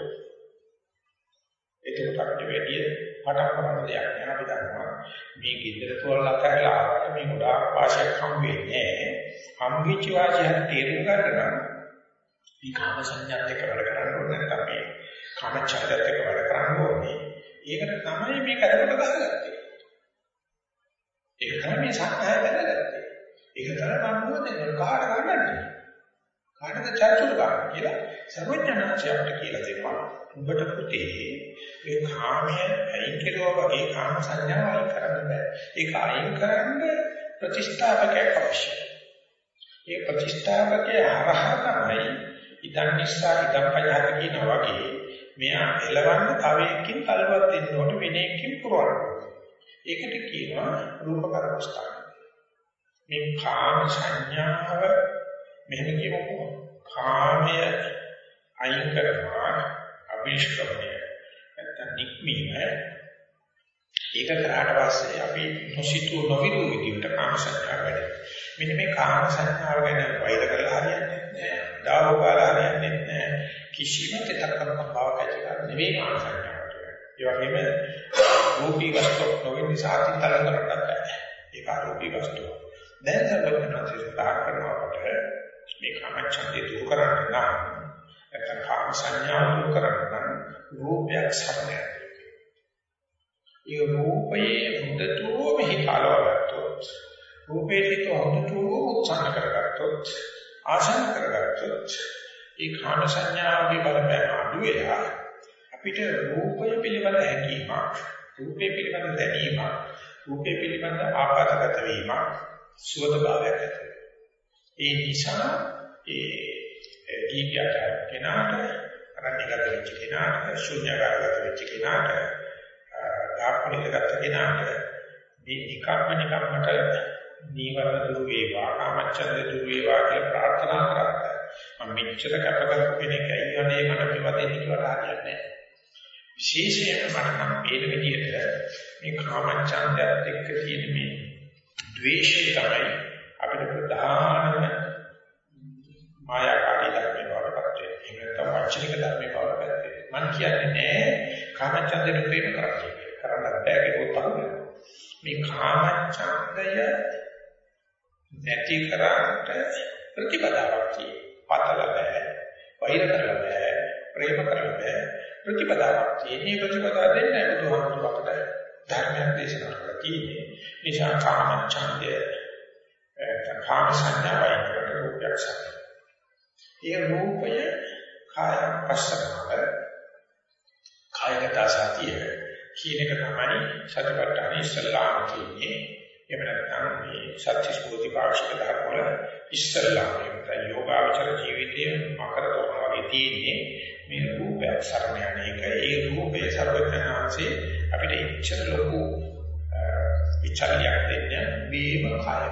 [SPEAKER 1] ඒකට අපිට වැඩි පටන් ගන්න දෙයක් නෑ. අපි දන්නවා මේ ගෙදර තෝරලා අත්හැරලා ආවට මේ ගොඩාක් වාසියක් හම් වෙන්නේ නෑ. හම්බෙච්ච වාසියක් තේරුම් ගන්න නම් මේ කාම සංඥාත් එක්ක වැඩ කරන්න ඕනේ. නැත්නම් මේ කාම ඡන්දත් එක්ක වැඩ කරන්න ඕනේ. ඒකට තමයි මේ කරකට ගහගත්තේ. ඒක තමයි මේ සත්‍යය දැනගත්තේ. ඒක තමයි මම මොකද කාට ගන්නන්නේ? කාටද චර්චුල ගන්න කියලා සර්වඥාන්සයාට කියලා දෙනවා. උඹට පුතේ මේ කාමය අයින් කෙරුවා වගේ කාම සංඥාව අයින් කරන්න බෑ. ඒක අයින් කරන්න ප්‍රතිස්ථාපකයක් අවශ්‍යයි. ඒ ප්‍රතිස්ථාපකයේ හරහා තමයි ඉදන් නිසා ඉදන් පයහත කියනවා වගේ මෙයා එලවන්න තව එකකින් කලවත් දෙන්න ඕනේ වෙන එකකින් පුරවන්න. ඒකට කියනවා රූප කර්මස්ථාන. මේ කාම සංඥාව මෙහෙම කියමුකෝ. කාමය අයින් කරනවා අභිෂ්ක්‍රමණය. නැත්නම් නික්මීම. ඒක කරාට පස්සේ අපි නොසිතූ නොවිරු විදිහට කාම සංඥාව වැඩි. මෙන්න මේ කාම සංඥාව ගැන වෛර කරලා හරියන්නේ නැහැ. දාවකාලා හරියන්නේ නැහැ. කිසිම තකරකම බවක් ඇති කරන්නේ නෙවෙයි කාම සංඥාවට. ඒ වගේම රූපී වස්තු නොවෙන සාතින් තරම් කරන්නත් බෑ. ඒක ආරෝපී වස්තු. දැන් සම්බන්ධන සිතා කරනකොට මේ කාම ඡන්දේ දුරු කරන්න නම් නැත්නම් කාම සංඥා දුරු කරන්න නම් රූපයක් සරණයි. ඒ රූපයේ හොඳටම හිතාලවගත්තොත් රූපේ හිත හොඳටම උත්සාහ කරගත්තොත් ආශා කරගත්තොත් ඒ කාම සංඥාවේ බලපෑම අඩු වෙලා අපිට රූපය පිළිබඳ හැඟීමක් රූපේ පිළිබඳ දැනීමක් රූපේ පිළිබඳ ආපාතගත වීමක් සුවද භාවයක් ඇති වෙනවා. ඒ නිසා ඒ දීප්‍යත කෙනාට අරණිගත වෙච්ච කෙනාට ශුන්‍යකාරගත වෙච්ච කෙනාට ආත්මිකගත කෙනාට මේ නිකම්ම නිකම්මට නීවරණ දුරු වේවා කාමච්ඡන්ද දුරු වේවා කියලා ප්‍රාර්ථනා කරා. මම මෙච්චර කැප කරපු කෙනෙක් අයියනේ මට මෙවදින්න කියලා හරියන්නේ නැහැ. විශේෂයෙන්ම මට නම් මේ විදිහට මේ කාමච්ඡන්දයත් එක්ක තියෙන මේ ද්වේෂය තමයි අපිට ප්‍රධානම මායාකාරී ධර්මයක් වඩපත් වෙන්නේ. එහෙම නැත්නම් වචනික ධර්මේ බව පැත්තේ. මම කියන්නේ නෑ කාමච්ඡන්දේ ප්‍රේම කරන්නේ. කරන්න බෑ කියලා මේ කාමච්ඡන්දය නැති කරාට ප්‍රතිපදාවක් තියෙනවා. පතල බෑ. වෛර කරලා බෑ. ප්‍රේම කරලා බෑ. ප්‍රතිපදාවක් තියෙන්නේ ප්‍රතිපදාව දෙන්නේ බුදුහාමුදුරුවෝ අපට ධර්මයක් දේශනා කරලා තියෙන්නේ. නිසා කාමච්ඡන්දය කාම සංඥාවයි කරන රූපයක් සමග. ඒ රූපය කාය පස්සනාව කායගත සතිය කියන එක තමයි සතිපට්ඨාන ඉස්සල්ලාම කියන්නේ. එහෙම නැත්නම් මේ සත්‍ය ස්පෝති පාක්ෂික ධර්ම වල ඉස්සල්ලාම නැත්නම් යෝගාචර ජීවිතයේ මකර තෝරන වගේ තියෙන්නේ මේ රූපයක් සරණ යන එක. ඒ රූපේ සර්වඥාන්සේ අපිට ඉච්ඡර ලොකු විචාරයක් දෙන්නේ මේම කාය.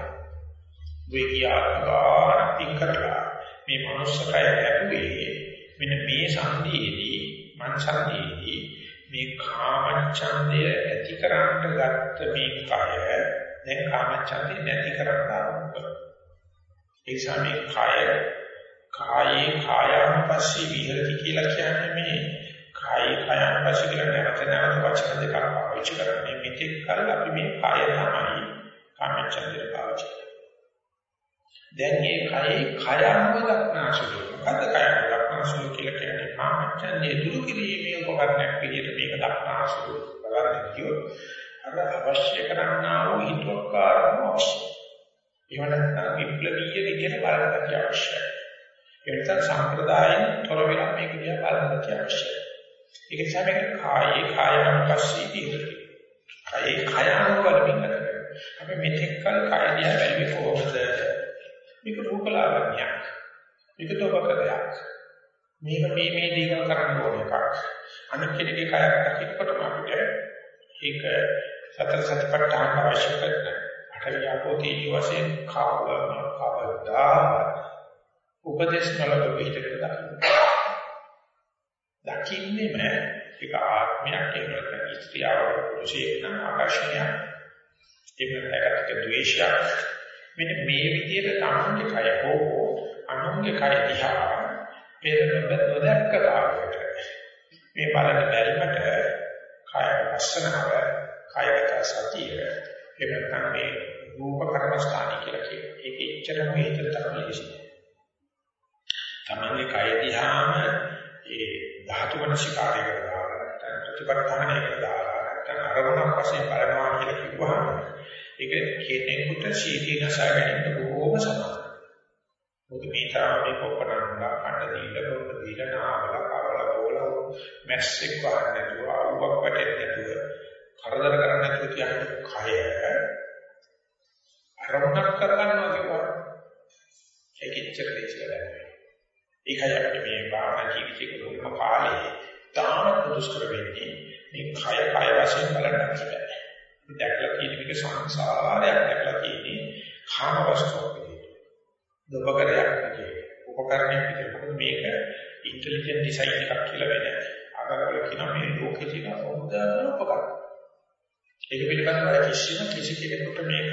[SPEAKER 1] විද්‍යාත්මක පින්කරලා මේ මනුස්සකය ලැබුවේ මෙන්න මේ සංදීදී මන සංදීදී මේ කාමච්ඡන්දය ඇති කරන්න ගත්ත මේ කය දැන් කාමච්ඡන්දය නැති කරන්න ආරම්භ කරනවා. ඒ නිසා මේ කය කායේ කායानुපස්සී විහෙරති කියලා කියන්නේ මේ කායේ කායानुපස්සී කියලා නැවත නැවත වචන දෙකක් පාවිච්චි කරන්නේ මෙතෙක් කල අපි මේ කය තමයි කාමච්ඡන්දේ පාවිච්චි කරන්නේ. දැන් මේ කයේ කායानुව දක්නාසුලු මොකද කායानुව දක්නාසුලු කියලා කියන්නේ කාමච්ඡන්දේ දුරු කිරීමේ උපකරණයක් විදිහට මේක දක්නාසුලු බලන්න කියොත් අර අවශ්‍ය කරන්නා වූ හිතුවක්කාරම අවශ්‍යයි. ඒව නැත්නම් විප්ලවීය විදිහට බලන්න අවශ්‍යයි. ඒ නිසා සම්ප්‍රදායෙන් තොර වෙලා මේක දිහා බලන්න අවශ්‍යයි. ඒක නිසා මේක කායේ කායानुපස්සී විහෙරති. කායේ කායानुව බලමින් කරන්නේ. අපි මෙතෙක් කල කාය දිහා බැලුවේ කොහොමද? මේක රූපලාවන්‍යයක්. මේක තෝපකයක්. මේක මේ මේ දේවල් කරන්න ඕන එකක්. අනිත් කෙනෙක්ගේ කයක් දකින්නකොටම අපිට ඒක සතර සතිපට්ඨාන අවශ්‍ය කරන අටවියාපෝතී වශයෙන් කාවම කවදා උපදේශ නලක පිටකට දකින්න. දකින්නේම ඒක ආත්මයක් ඒකට ස්ත්‍රියව පුරුෂයෙක් නම් ආකර්ෂණයක්. ඒකට ද්වේෂයක්. මෙන්න මේ විදිහට තමන්ගේ කය හෝ අනුන්ගේ කය දිහා පෙරෙන්න නොදැක්ක තාලෙට මේ බලන බැරිමට කය වස්සනාව කයගත සතිය එබැවින් මේ රූප කර්මස්ථානයි කියලා කියනවා. ඒක ඉච්ඡරම හේතුව තමයි ඉන්නේ. තමන්ගේ කය දිහාම ඒ ධාතු මනසිකාරයකට දාලා නැත්නම් ප්‍රතිපත්තහණයකට දාලා නැත්නම් අරමුණක් වශයෙන් බලනවා කියලා කිව්වහම ඒක කෙනෙකුට සීදී නසා ගැනීමට බොහෝම සමානයි. මොකද මේ තරමේ කොපරන්ලා කඩ දීලා රෝග දීලා නාවලා කවලා බෝලා මැස්සෙක් වහන්න නැතුව ආවක් වටේ නැතුව කරදර කරන්න නැතුව කියන්නේ කය අරමුණක් කරගන්නවා කියනවා. ඒක ඉච්ඡර දෙයක්. ඒකයි අපිට මේ භාවනා ජීවිතේ කොහොම කාලේ තාම දුෂ්කර වෙන්නේ මේ කය කය වශයෙන් බලන්න බැහැ. දැකලා තියෙන මේක සංසාරයක් දැකලා තියෙන්නේ කාම වස්තුවක් විදිහට. දුපකරයක් විදිහට. උපකරණයක් විදිහට. මේක ඉන්ටෙලිජන්ට් ඩිසයින් එකක් කියලා වෙන්නේ. අගරවල කියන මේ ලෝකේ තියෙන හොඳම උපකරණ. ඒක පිළිබඳව කිසිම කිසි කෙනෙකුට මේක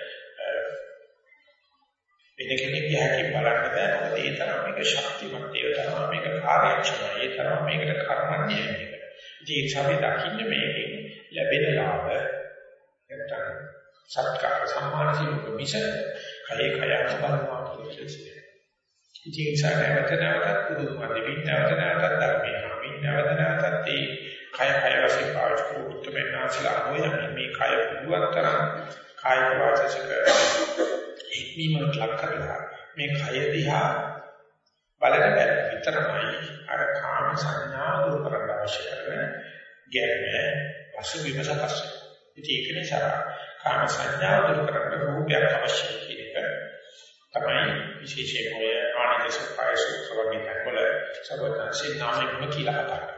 [SPEAKER 1] වෙන කෙනෙක් යහකින් බලන්න බෑ. මොකද ඒ තරම් මේක ශක්තිමත්, ඒ තරම් මේක කාර්යක්ෂමයි, ඒ තරම් මේකට කර්මන්නේ මේක. ඉතින් ඒ ඡාපේ දකින්න මේකෙන් ලැබෙන ලාභ නැත්නම් සත්කාර සම්මාන සිලෝක මිස කයේ කය අනුබලනවා කියන එක. ඉතින් ඒ නිසා නැවත නැවතත් පුදුමයි. විඥාත නැවතත් ධර්මයේ විඥාත නැවතත් ඒ කය කය වශයෙන් පාවිච්චි කරපු උත්තරමනාසලා හොයන්නේ මේ කය පුළුවන් තරම් කායික වාචික ඉක්මීමකට ලක් කරලා මේ කය දිහා බලන බැලු විතරමයි අර කාම සංඥා දුරු කරන්න අවශ්‍ය කරන ගැඹුර පසු විමසකස්. ඉතින් ඒක නිසා කාම සංඥා දුරු කරන්න රූපයක් අවශ්‍යයි කියන එක තමයි විශේෂයෙන්ම ඔය ආනන්ද සුඛාය සූත්‍ර වගේ වල සර්වඥාන්සේ නාමයෙන් කියලා කතා කරනවා.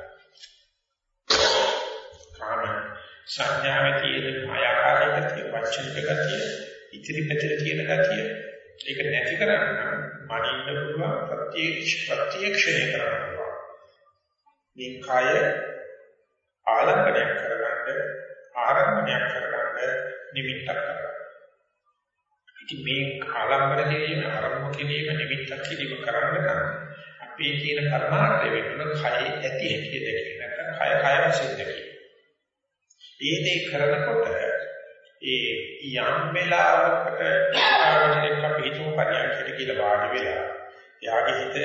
[SPEAKER 1] කාම සංඥාවේ තියෙන මායාකාරී වචනික ගතිය ඉතිරි පැතිර තියෙන ගතිය ඒක නැති කරන්න මනින්න පුළුවන් ප්‍රත්‍යක්ෂ ප්‍රත්‍යක්ෂණය කරන්න පුළුවන්. මේ කය ආලංකනයක් කරගන්න ආරම්භණයක් කරගන්න නිමිත්තක් කරගන්න. ඉතින් මේ ආලංකන කිරීම ආරම්භ කිරීම නිමිත්තක් කිරීම කරන්න නම් මේ කියන පරමාර්ථය වෙන්න කය ඇති හැටි දැකීම නැත්නම් කය කය වශයෙන් දැකීම. ඒ දේ කරනකොට ඒ යම් වෙලාවකට ආවචරයක් අපි හිතමු පරියන්කට කියලා වාඩි වෙලා යාගේ හිත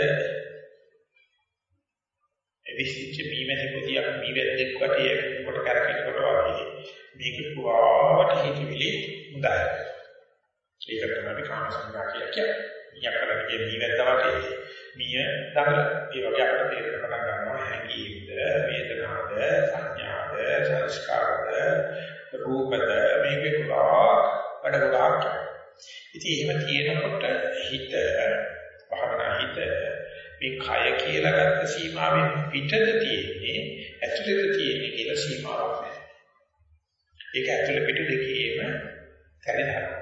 [SPEAKER 1] එවිසිච්ච මීමැසි පොදියක් මීවැද්දෙක් වටේ කොට කරකිනකොට වගේ මේක පුරාවට හිතවිලි මුදායි. ඒක තමයි අපි කාම සංඥා කියලා කියන්නේ. යකරගේ මීවැද්ද වටේ මීය දඟල. ඒ වගේ අපිට තේරෙන්න පටන් ගන්නවා හැඟීම්ද, වේදනාද, සංඥාද, සංස්කාරද, රූපද මේකේ පුරා වැඩ ගොඩාක්. ඉතින් එහෙම තියෙනකොට හිත භාවනා හිත මේ කය කියලා ගත්ත සීමාවෙන් පිටද තියෙන්නේ ඇතුළත තියෙන්නේ කියලා සීමාවක් නැහැ. ඒක ඇතුළ පිට දෙකේම තැරෙනවා.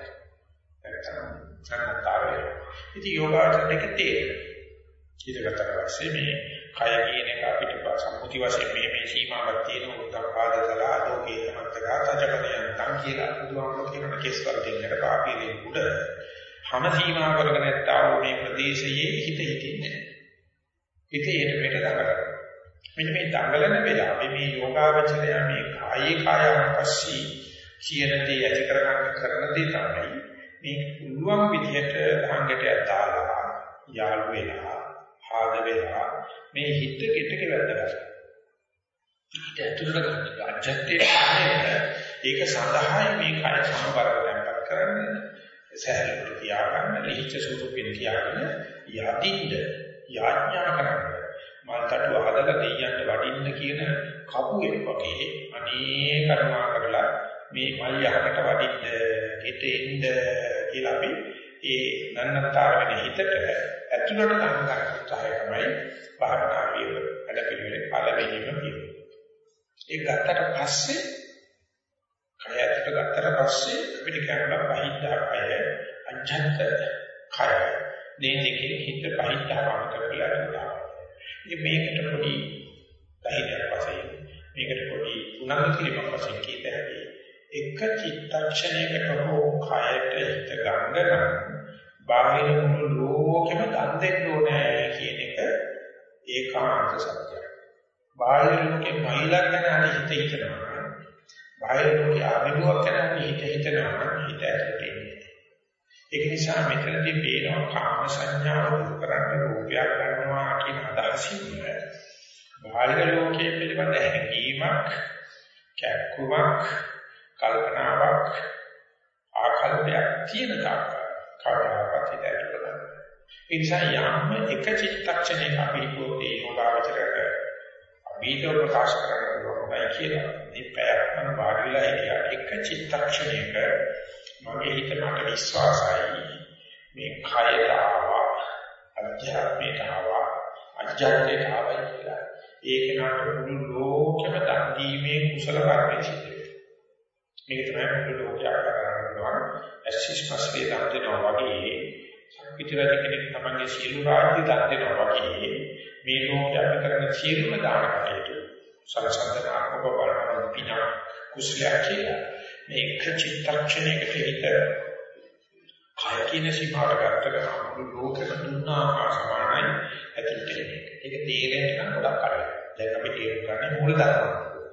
[SPEAKER 1] සම්මතාවය. ඉතින් යෝගාචරණයක තේරෙනවා. ඊටකට පස්සේ මේ කය කියන එක අපිට සම්මුති වශයෙන් මේ මේ සීමාවක් තියෙන උද්දපාදකල ආදෝකේ තමත්තගතජපණයන් කියලා බුදුහාමුදුරුවෝ කියන කේස් වල දෙන්නට කාපියේ උඩ හැම සීමා කරගෙන නැත්තා මේ ප්‍රදේශයේ හිත හිටින්නේ නැහැ. ඉතින් ඒක මෙතන දඟලන. මෙන්න මේ දඟලන වෙලාවේ මේ යෝගාවචරය මේ කායේ කායවපස්සී කියන දේ ඇති කරගන්න කරන දේ තමයි මේ පුළුවන් විදිහට ධාංගයට දාලා යාළු වෙලා ආද වෙලා මේ හිත ගෙටක වැදගත්. ඊට ඇතුළට ගන්න අජත්තේ ඒක සඳහායි මේ කය සමබරව දැම්පත් කරන්නේ. සහැල්ලුට තියාගන්න ලිහිච්ඡ ස්වරූපෙන් තියාගෙන යදින්ද යාඥා කරන්න මල්තටු හදලා දෙයියන්ට වඩින්න කියන කපුවෙක් වගේ අනේ කරුණා කරලා මේ මල් යහකට වඩින්න හිතෙන්න කියලා අපි ඒ නන්නතර වෙන හිතට ඇතුළට ගන්න ගන්න උත්සාහය තමයි භාවනාවේ වැඩ පිළිවෙලේ පළවෙනිම පියවර. ඒ ගත්තට පස්සේ කය ඇතුළට ගත්තට පස්සේ අපිට කියනවා බහිද්ධා කය අජ්ජත් කය දෙකේ හිත බහිද්ධාවම කරලා යනවා. ඉතින් මේකට පොඩි බහිද්ධාවක් වශයෙන් මේකට පොඩි උනන්දු කිරීමක් වශයෙන් කීත හැකි එක චිත්තක්ෂණයකට හෝ කයට හිත ගන්න නම් බාහිර මුළු ලෝකෙම දන් දෙන්න ඕනේ කියන එක ඒකාන්ත සත්‍යයක්. බාහිර ලෝකෙ මයිලක් ගැන හිත හිතනවා. බාහිර ලෝකෙ ආවිමුවක් ගැන හිත හිතනවා. හිත ඇතුළට එන්නේ. ඒක නිසා මෙතනදී පේනවා කාම සංඥාව දුරු කරන්න රූපයක් ගන්නවා කියන අදහසින් බාහිර ලෝකයේ පිළිබඳ හැඟීමක්, කැක්කුමක්, කල්පනාවක්, ආකල්පයක් තියෙන තාක් කාර්යවත් හිතේට. ඒ නිසා යම් එක චිත්තක්ෂණයක අපි පොතේ යෝගාවචරයට අභීතව ප්‍රකාශ කරනවා කියලා මේ පැයක්ම වාඩිලා ඉතියා එක චිත්තක්ෂණයක මගේ හිත මට විශ්වාසයි මේ කයට ආවා අධ්‍යාත්මයට ආවා අජ්ජත්යට ආවා කියලා. ඒක නට මුළු ලෝකෙම දන් දීමේ කුසල කර්මයේ සිද්ධ වෙනවා. මේක තමයි මුළු ලෝකයක් කරනවා. ඇසිස්පස්සේ දන් දෙනවා වගේ පිටරට කෙනෙක් තමන්ගේ සියලු රාජ්‍ය දන් දෙනවා වගේ මේ ලෝකයක් කරන සියලුම දාන කටයුතු සලසන්දනාත්මක බලන පිනා කුසලයක් කියලා මේ එක චිත්තක්ෂණයකට හිත කය කියන සීමාවට ගත කරන මුළු ලෝකෙම දුන්නා සමානයි ඇතුළට එන්නේ. ඒක තේරෙන්න නම් ගොඩක් කරලා. දැන් අපි තේරුම් ගන්න මූල ධර්ම.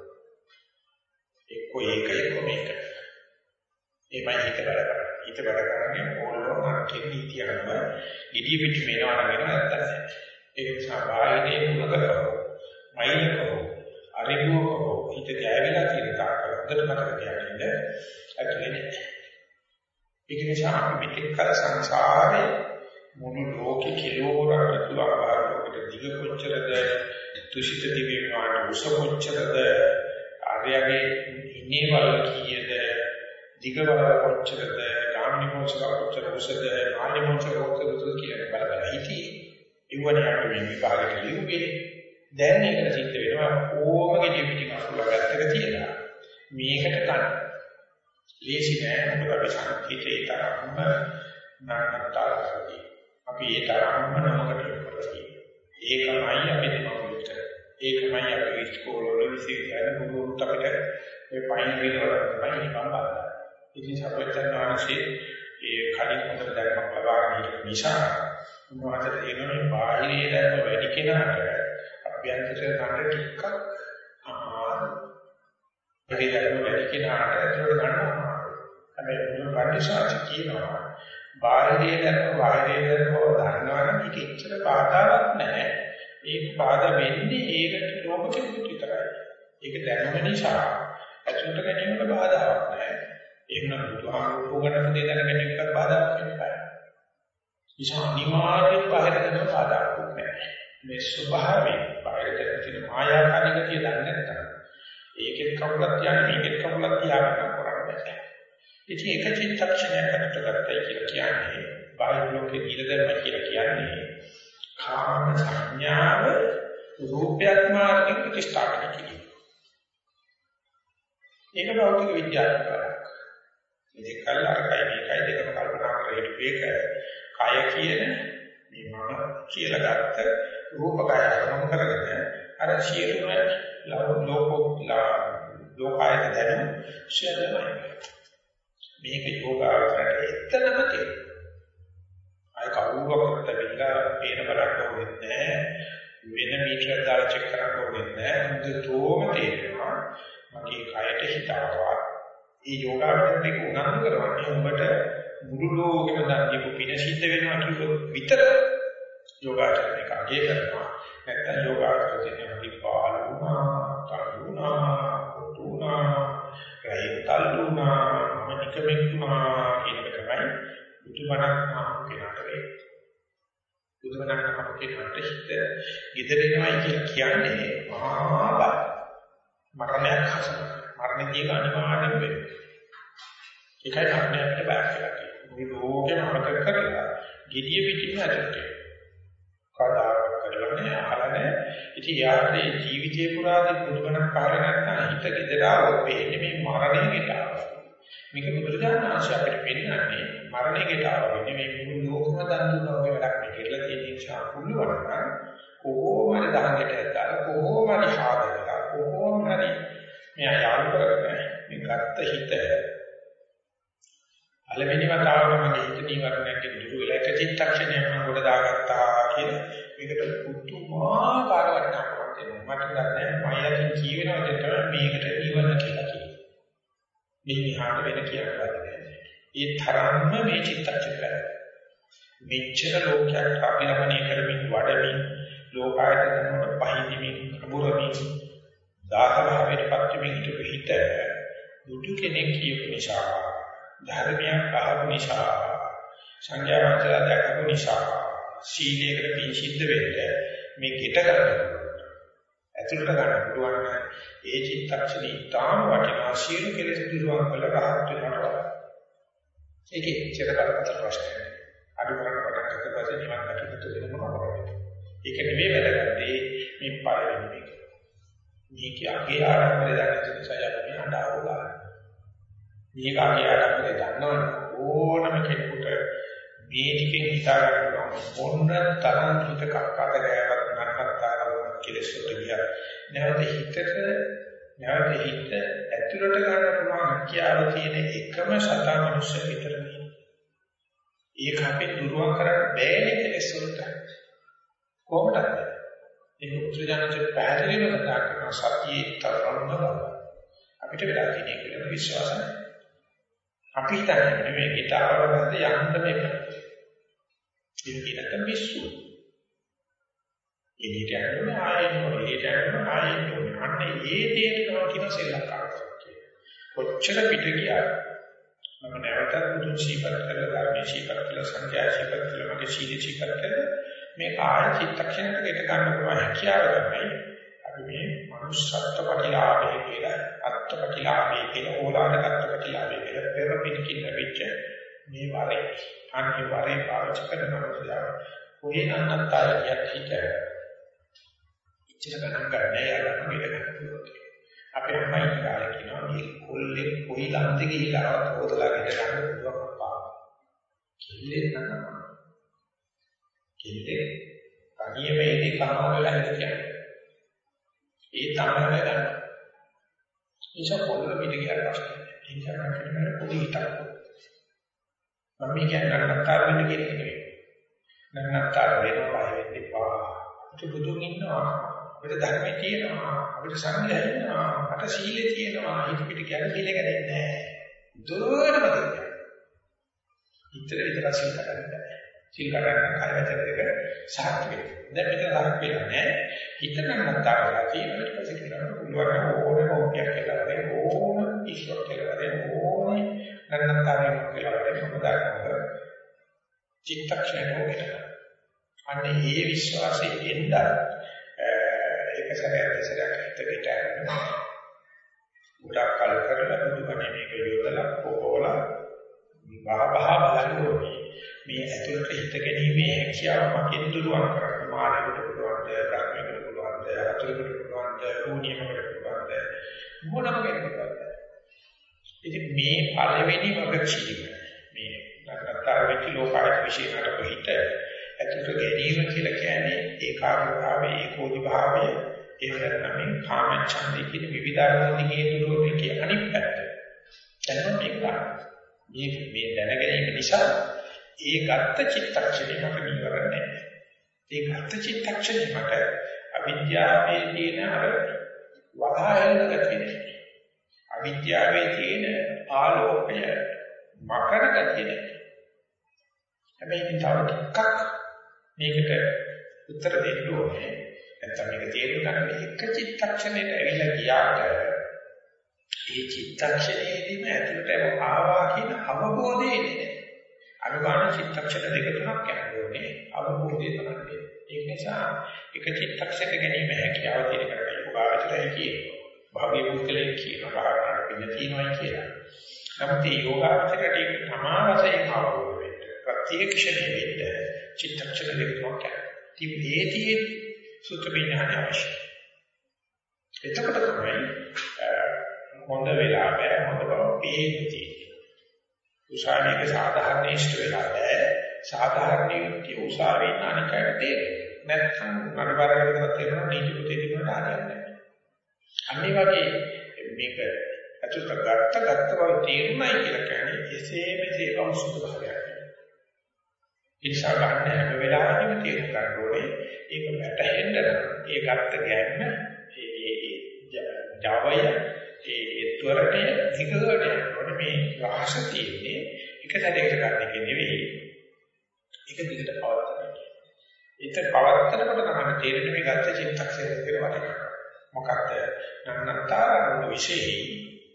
[SPEAKER 1] එක්ක ඒක එක්ක මේක. එමය හිත වැඩ කරන්නේ. හිත වැඩ කරන්නේ ඕනම කෙනෙක් කියනම ඉදී පිට මේනවා නම් නැත්තම් ඒ නිසා බාහිරේ මුලකරව මයිලකව අරිබුවකව හිත ගෑවිලා තියෙන තාක්ක හොඳට මතක තියාගන්න ඇතුලේ. ඒක නිසා අපි මෙතෙක් කල සංසාරේ මුළු ලෝකෙ කෙලවරකට තුලපාරකට දිග කොච්චරද තුෂිත දිවිමාන උස කොච්චරද ආර්යගේ ඉන්නේ වල කීයද දිග වල කොච්චරද ගාමිණී මොහොත කොච්චර උසද මාළි මොහොත කොච්චරද කියන බල බල හිටියේ. ඉවනේ අපි මේ විභාගයට ලියුවේ දැන් ඒක සිද්ධ වෙනවා ඕම ගෙඩිය පිටින් අකුල පැත්තක තියලා මේකට ගන්න. ලේසි නෑ මොකද අපි සංකීතේ තරම්ම නානතරදී අපි ඒ තරම්ම නමකට කරලා ඒකමයි අපි දෙමව්පියන්ට ඒකමයි අපි ඉස්කෝලවල විශේෂයෙන් පුරුද්දට අපිට මේ පයින් වල තමයි නිකන් බලන්න. ඉතින් සපෝට්ටන් ආනසේ ඒ කලින් හොඳට දැනුමක් ලබා ගන්න නිසා මොනවද එනෝනේ බාහිරේ දැක්ම වැඩි කෙනාට අභ්‍යන්තරේ ගන්න ටිකක් අමාරු. ඒ දැක්ම වැඩි කෙනාට ඒකට ගන්න හැබැයි මොන පරිශාච කියනවා බාහිරේ දැක්ම බාහිරේ දැක්ම දන්නවනම් ඒක එච්චර බාධාවක් නැහැ. ඒක බාධා වෙන්නේ ඒකට ලෝකෙට විතරයි. ඒක දැනුම නිසා අසුන්ට ගැනීමට බාධාවක් නැහැ. එහෙම නම් බුදුහාමුදුරුවෝ ගන්න දේ දැන ගැනීමකට බාධාවක් වෙන්නේ. නිසා අනිවාර්යෙන් බාහිර දැනුම බාධාවක් නැහැ. මේ ස්වභාවයෙන් බාහිර දැනුම තියෙන මායාකාරී ගතිය දන්නේ නැත්නම් ඒකෙත් කවුලක් තියන්නේ මේකෙත් කවුලක් තියාගන්න කරන්නේ නැහැ. ඉතින් එක චිත්තක්ෂණයක් අතට ගන්නයි කියලා කියන්නේ බාහිර ලෝකේ ඉලදෙන්න කියලා කියන්නේ කාම සංඥාව රූපයක් මාර්ගයෙන් ප්‍රතිස්ථාපනය කිරීම. ඒක භෞතික විද්‍යාවක්. ඉතින් කල්ලාරකයි මේකයි දෙකම කල්පනා කරලා ඉපේක කය කියන මේ මම කියලා ගත්ත රූපකය අරමුණු කරගෙන අර සියලුම ලෝකෝලා ලෝකයට දැනුම් සියල්ලම මේක යෝගාවචරයට එතනම තියෙනවා. අය කවුරුවකට වෙලා පේන බලන්න ඕනේ නැහැ. වෙන මීටරයක් දාලා චෙක් කරන්න ඕනේ නැහැ. මුදතෝම තේරෙනවා. මගේ කයට හිතාවා. මේ යෝගාවචරයට උනන්දු කරවන්නේ උඹට මුළු ලෝකෙම දන්නේ පින සිද්ධ වෙනවා කියුවොත් විතර යෝගාචරණය කාගේ කරනවා. නැත්නම් යෝගාචරණය විපාලුණා, තරුණා, පුතුණා, රයිතල්ුණා, මනිකමෙක්ුණා කියන එක තමයි බුදුබණක් නම් කියනට වෙන්නේ. බුදුබණක් නම් කියනට හිත ඉදිරියමයි කියන්නේ මහා බල. මරණයක් හසන. මරණදී අනිවාර්යෙන් වෙන්නේ. ඒකයි මරණයට බය කියලා කියන්නේ. මේ ලෝකෙම අමතක කරලා gediya pitin ඇතුළට කඩාව කරන්නේ අහලනේ. ඉතින් යාත්‍රේ ජීවිතේ පුරාදී බුදුබණක් කාර්ය නැත්නම් හිත gedaraව වෙන්නේ මේ මරණයට ආව. මේක බුදුරජාණන් වහන්සේ අපිට පෙන්නන්නේ මරණයට ආව වෙන්නේ මේ මුළු ලෝකම දන් දුන්නා වගේ වැඩක් නෙවෙයි කියලා තියෙන නිසා පුළුවන් නම් කොහොම හරි දහංගට ඇද්දාලා කොහොම හරි හාදලා කොහොම හරි මේ යාළු කරගෙන මේ ගත්ත හිත අලෙවෙනි වතාවට මගේ හිත නීවරණයක් දුරු වෙලා එක චිත්තක්ෂණයක් මම ගොඩ දාගත්තා කියන මේකට පුදුමාකාර වටිනාකමක් දෙනවා. මට දැනෙන්නේ මම යකින් කියවෙනවා තමයි මේකට නීවරණ කියලා කියන්නේ. මේ විහාර වෙන කියන්නේ. ඒ තරම්ම මේ චිත්තක්ෂණය. මෙච්චර ලෝකයක් අභිරමණය කරමින් වඩමින් ලෝකායත කරනකොට පහින්දිමින් අමුරමින් දාහභාවයට පත්වෙමින් හිත බුදු කෙනෙක් කියපු නිසා ධර්මයක් අහපු නිසා සංඥාවන්තලා දැකපු නිසා සීලයකට පිසිද්ධ වෙන්නේ මේ කිට කරගන්න. ඇතුළට ගන්න පුළුවන් ඒ චිත්තක්ෂණී තාම වටිනා සීල කෙලෙස් දුරුවන් කළ රහත් වෙනවා. ඒකේ චේතකපත ප්‍රශ්නය. අනුකරණ පටන් ගන්න පස්සේ නිවන් දකින්න දෙන්න මොනවද? ඒක නෙවෙයි වැදගත්දී මේ පළවෙනි මේක. මේක අගේ ආරම්භය දැක්ක නිසා යන්නේ අඬාවුලා. මේක අගේ ආරම්භය දන්නවනේ ඕනම කෙනෙකුට මේ ටිකෙන් හිතා ගන්න මොන තරම් හිතක් අත ගෑවත් නරකතාවම කෙලෙස් වලට ගියා. නැවත හිතට නැවත හිත ඇතුළට ගන්න පුළුවන් කියාව තියෙන එකම සතා මනුෂ්‍ය විතරයි. ඒක අපේ දුරුවන් කරන්න බෑනේ කෙලෙස් වලට. කොහොමද? ඒක උත්‍රාජනක පැහැදිලිව කතා කරන සතියේ තරම්ම බව. අපිට වෙලා තියෙන එක විශ්වාසයි. අපි හිතන්නේ මේ ගිටාවකට යන්න මේක. ඒක නැත්නම් මිස්සු. එළියට යනවා ආයෙත් එළියට යනවා ආයෙත් අන්නේ ඒ දෙයට තමයි කියන සෙල්ලක්කාරකම් කියන්නේ. කොච්චර පිට ගියාද මම නැවතත් බුදු සීපත් කළා ධර්මයේ සීපත් කළා සංඝයා සීපත් කළා මගේ සීල සීපත් කළා මේ කාය චිත්තක්ෂණයට ගෙට ගන්න පුළුවන් හැකියාව තමයි අපි මේ මනුෂ්‍යත්ව ප්‍රතිලාභය කියලා අත්ත්ව ප්‍රතිලාභය කියලා ඕලාරික ප්‍රතිලාභය කියලා පෙර පිටකින් ලැබිච්ච මේ වරේ අනිත් වරේ පාවිච්චි කරනවා ඔය නන්නතරයක් හිතේ ඉච්ඡා ගණන් කරන්නේ යන මෙලකට අපේ අම්මයි කාලේ කියනවා මේ කොල්ලේ කොයි ලන්දේ ගිහිලාවත් හොදලා ගෙට ගන්න පුළුවන් අප්පා කිල්ලේ නන්න කිල්ලේ කණියමේදී කමාවලා ඉන්නේ ඒ තමයි ගන්න ඉතින් පොල්ල පිට ගියාට පස්සේ ඉන්ජර් කරන්නේ පොඩි හිතක් මම කියන්නේ නන්නතර වෙන්න කියන එක නෙවෙයි නන්නතර වෙනවා බය වෙන්න එපා. අපිට බුදුන් ඉන්නවා. අපිට ධර්මයේ තියෙනවා. අපිට සංඝයා ඉන්නවා. අපට සීලේ තියෙනවා. හිත පිට ගැන සීලේ ගැදෙන්නේ නැහැ. දුරම දෙන්න. ඉතර විතර සීල කරන්නේ. සීල කරන්නේ කාය වචන දෙක සාර්ථක වෙනවා. දැන් මෙතන සාර්ථක වෙන්නේ නැහැ. හිත නන්නතර වෙලා තියෙනවා. ඊට පස්සේ කියනවා පුළුවන් ඕනම ඕකයක් කියලා වගේ ඕන ඉස්සර කියලා වගේ ඕන නන්නතර වෙනවා කියලා වගේ මොකද චිත්තක්ෂණය වෙනවා. අන්න ඒ විශ්වාසයෙන් එන්න ඒක සැරයක් දෙසරයක් හිතකට යනවා. උඩක් කල කරලා බුදුබණේ මේක යොදලා පොකොලා විවාහ බලන්න ඕනේ. මේ ඇතුළට හිත ගැනීමේ හැකියාව මකින් දුරුවන් කරන්න මානෙකට පුළුවන් ද, ධර්මයකට පුළුවන් ද, අතුලකට පුළුවන් ද, ඕනියමකට පුළුවන් ද, මොනම කෙනෙකුට පුළුවන් ද. ඉතින් මේ පළවෙනි වගකීම මේ නතරතර වෙච්ච ලෝකායත විශේෂකට කොහිට ඇතුළට ගැනීම කියලා කියන්නේ ඒකාග්‍රතාවයේ ඒකෝදි භාවය එහෙම නැත්නම් මේ කාමච්ඡන්දේ කියන විවිධාකාරී හේතුරෝපේ කියන අනිත් පැත්ත. දැන් මේක මේ මේ දැන ගැනීම නිසා ඒ ගත්ත චිත්තක්ෂණය මට නිවරන්නේ නැහැ. ඒ ගත්ත චිත්තක්ෂණය මට අවිද්‍යාවේ තියෙන අර වහායන ගතිය. අවිද්‍යාවේ තියෙන ආලෝකය මකර ගතිය. හැබැයි තව ටිකක් මේකට උත්තර දෙන්න ඕනේ. නැත්නම් මේක තේරුම් ගන්න එක චිත්තක්ෂණයට ඇවිල්ලා ගියාට ඒ චිත්තක්ෂණයේදීම ඇතුළට ආවා කියන අවබෝධය එන්නේ. අනුගාන චිත්තක්ෂණ දෙක තුනක් යනෝනේ අවබෝධය තමයි. ඒක නිසා එක චිත්තක්ෂණ ගැනීම හැකියාව තියෙන කරගෙන යෝගාවචරය කියනවා. භාගයේ පුද්ගලෙක් කියනවා භාවනාවට පින්න තියෙනවා කියලා. නමුත් මේ යෝගාවචරයට ඒක තමා වශයෙන් අවබෝධ වෙන්න. ප්‍රත්‍යක්ෂණය වෙන්න චිත්තක්ෂණ දෙක තුනක් යනවා. ඉතින් මේදී සුත්ත විඥානය අවශ්‍යයි. එතකොට තමයි හොඳ වෙලා බෑ හොඳ බව පේන්නේ. උසාවියක සාධාරණ ඉෂ්ට වෙලා බෑ සාධාරණ යුක්ති උසාවියෙන් අනිකට තේරෙන්නේ. නැත්නම් නඩබරකට තේරෙනවා නීති පුතේ දිනකට හරියන්නේ නැහැ. අනිත් වගේ මේක අතුල්ක ගත්ත ගත්ත බව තේරුණයි කියලා කියන්නේ එසේ මෙසේ අවශ්‍ය භාවයක්. ඉනිසා ගන්න හැම වෙලාවෙම තේරුම් ගන්න ඕනේ ඒක වැටහෙන්න ඒ ගත්ත ගැම්ම ඒ ජවය ඒ ත්වරණය දිගට යනකොට මේ රහස තියෙන්නේ එක සැරයකට ගන්න එක නෙවෙයි ඒක දිගට පවත්වන්න. ඒක පවත්වනකොට තමයි තේරෙන්නේ මේ ගත්ත චිත්තක්ෂණය කියලා වටිනවා. මොකක්ද නන්නතර විශේෂයි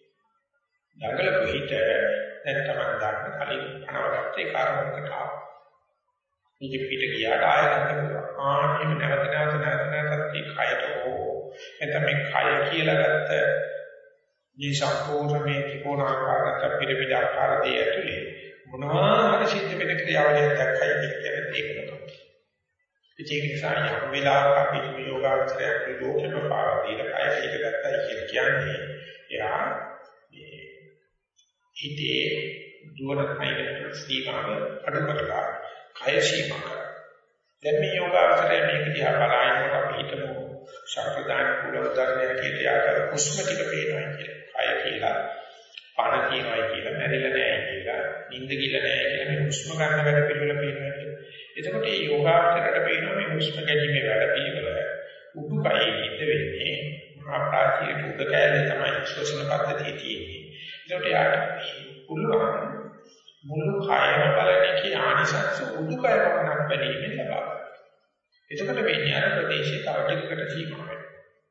[SPEAKER 1] දඟලපු හිත දැන් තමයි ගන්න කලින් අනවගත්තේ කාරණකට ආවා. මේක පිට ගියාට ආය ගන්න පුළුවන්. ආයෙම නැවත නැවත නැවත නැවතත් මේ කයට හෝ එතන මේ කය කියලා ගත්ත මේ සම්පූර්ණ මේ ත්‍රිකෝණාකාරක පිරමිඩ ආකාර දෙය ඇතුලේ මොනවා හරි සිද්ධ වෙන ක්‍රියාවලියක් දැක්කයි කියන්නේ ඒක තමයි. ඒක නිසා යම් වෙලාවක අපි මේ යෝගාවචරයක් ලෝකෙම පාරදීන කය පිට ගත්තයි කියන්නේ එයා මේ හිතේ දුවන කයකට සීමාව අඩු කරලා කය සීමා කරා. දැන් මේ යෝගාවචරය මේක දිහා බලනකොට අපි හිතමු ශක්තිදාන කුලවදර්ණය කියන යාකර කුස්ම ටික පේනවා කියලා. කය කියලා පණ කියනවා කියලා මැරිලා නැහැ කියලා නිින්ද කියලා නැහැ කියලා මේ කුස්ම ගන්න වැඩ පිළිවෙල පේනවා කියලා. එතකොට මේ යෝගාවචරයට පේනවා මේ කුස්ම ගැනීමේ වැඩ පිළිවෙල උඩුකයේ හිට වෙන්නේ මහා ප්‍රාචීන උඩකයලේ තමයි ශ්වසන පද්ධතිය තියෙන්නේ. ඒකට යාට පුළුවන් මුළු කායම බලන්නේ ආනිසංස උඩුකය වුණක් බැලීමෙන් ලබා ගන්න. එතකොට වෙන්නේ අර ප්‍රදේශයේ තව ටිකකට සීමා වෙනවා.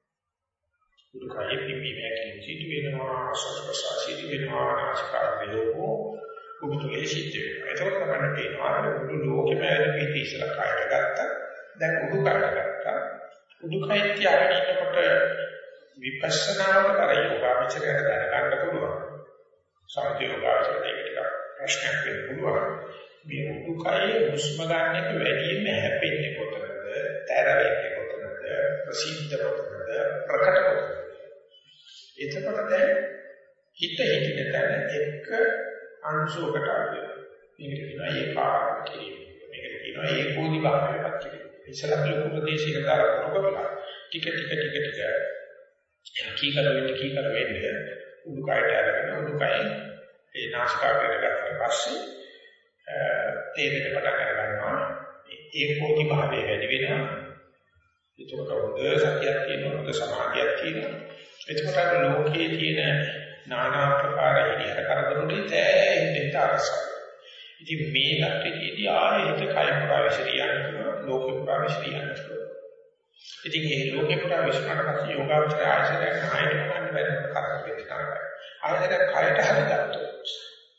[SPEAKER 1] උඩුකයේ පිම්බීමකින් සිදු වෙනවා, ආශ්වාස සිදු වෙනවා, ආශ්වාසයෝ උඩුකයේ සිදු වෙනවා. එතකොට තමයි තේරෙනවා අර උඩු ලෝකෙම ඇවිත් ඉස්සලා කායට ගත්තා. දැන් උඩුකයට ගත්තා. උඩුකය තියාගෙන ඉන්නකොට විපස්සනාවට කර යෝගාවචරයට දැනගන්න පුළුවන්. සමථ යෝගාවචරයට ප්‍රශ්නයක් වෙන්න පුළුවන්. මේ උඩුකයේ හුස්ම ගන්න එක වැඩිම හැපෙන්නේ කොතනද? තැර වෙන්නේ කොතනද? ප්‍රසිද්ධ කොතනද? ප්‍රකට කොතනද? එතකොට දැන් හිත හිතින තැන එක්ක අංශුවකට ආවේ. මේකට කියනවා ඒකාකාර කිරීම. මේකට කියනවා ඒකෝදි භාවයකට කිරීම. ඉස්සරහ ලොකු ප්‍රදේශයක දාලා කරකවලා ටික ටික ටික ටික කීකර වෙන්න කීකර වෙන්න උඩුකයට අරගෙන උඩුකයෙන් ඒ නාසිකාග්‍රයට ගත්තට පස්සේ තේරෙන්න පටන් ගන්නවා මේ ඒකෝදි භාවය වැඩි වෙනවා. ඒකට හොඳ සතියක් තියෙනවා, හොඳ සමාධියක් තියෙනවා. ඒකට අර ලෝකයේ තියෙන নানা ආකාර ඉරියව් කරදරුට තැහෙන්න තරසක්. ඉතින් මේ ලක්ෂයේදී ආයෙත් කය ප්‍රාවිශරියන කරනවා, ලෝක ප්‍රාවිශරියන කරනවා. ඉතින් මේ ලෝක ප්‍රාවිශරියන කරන යෝගාවචර ආශ්‍රය කායයට ගන්න බැරි කරදරයක් කරනවා. ආයෙත් කයට හරියටත්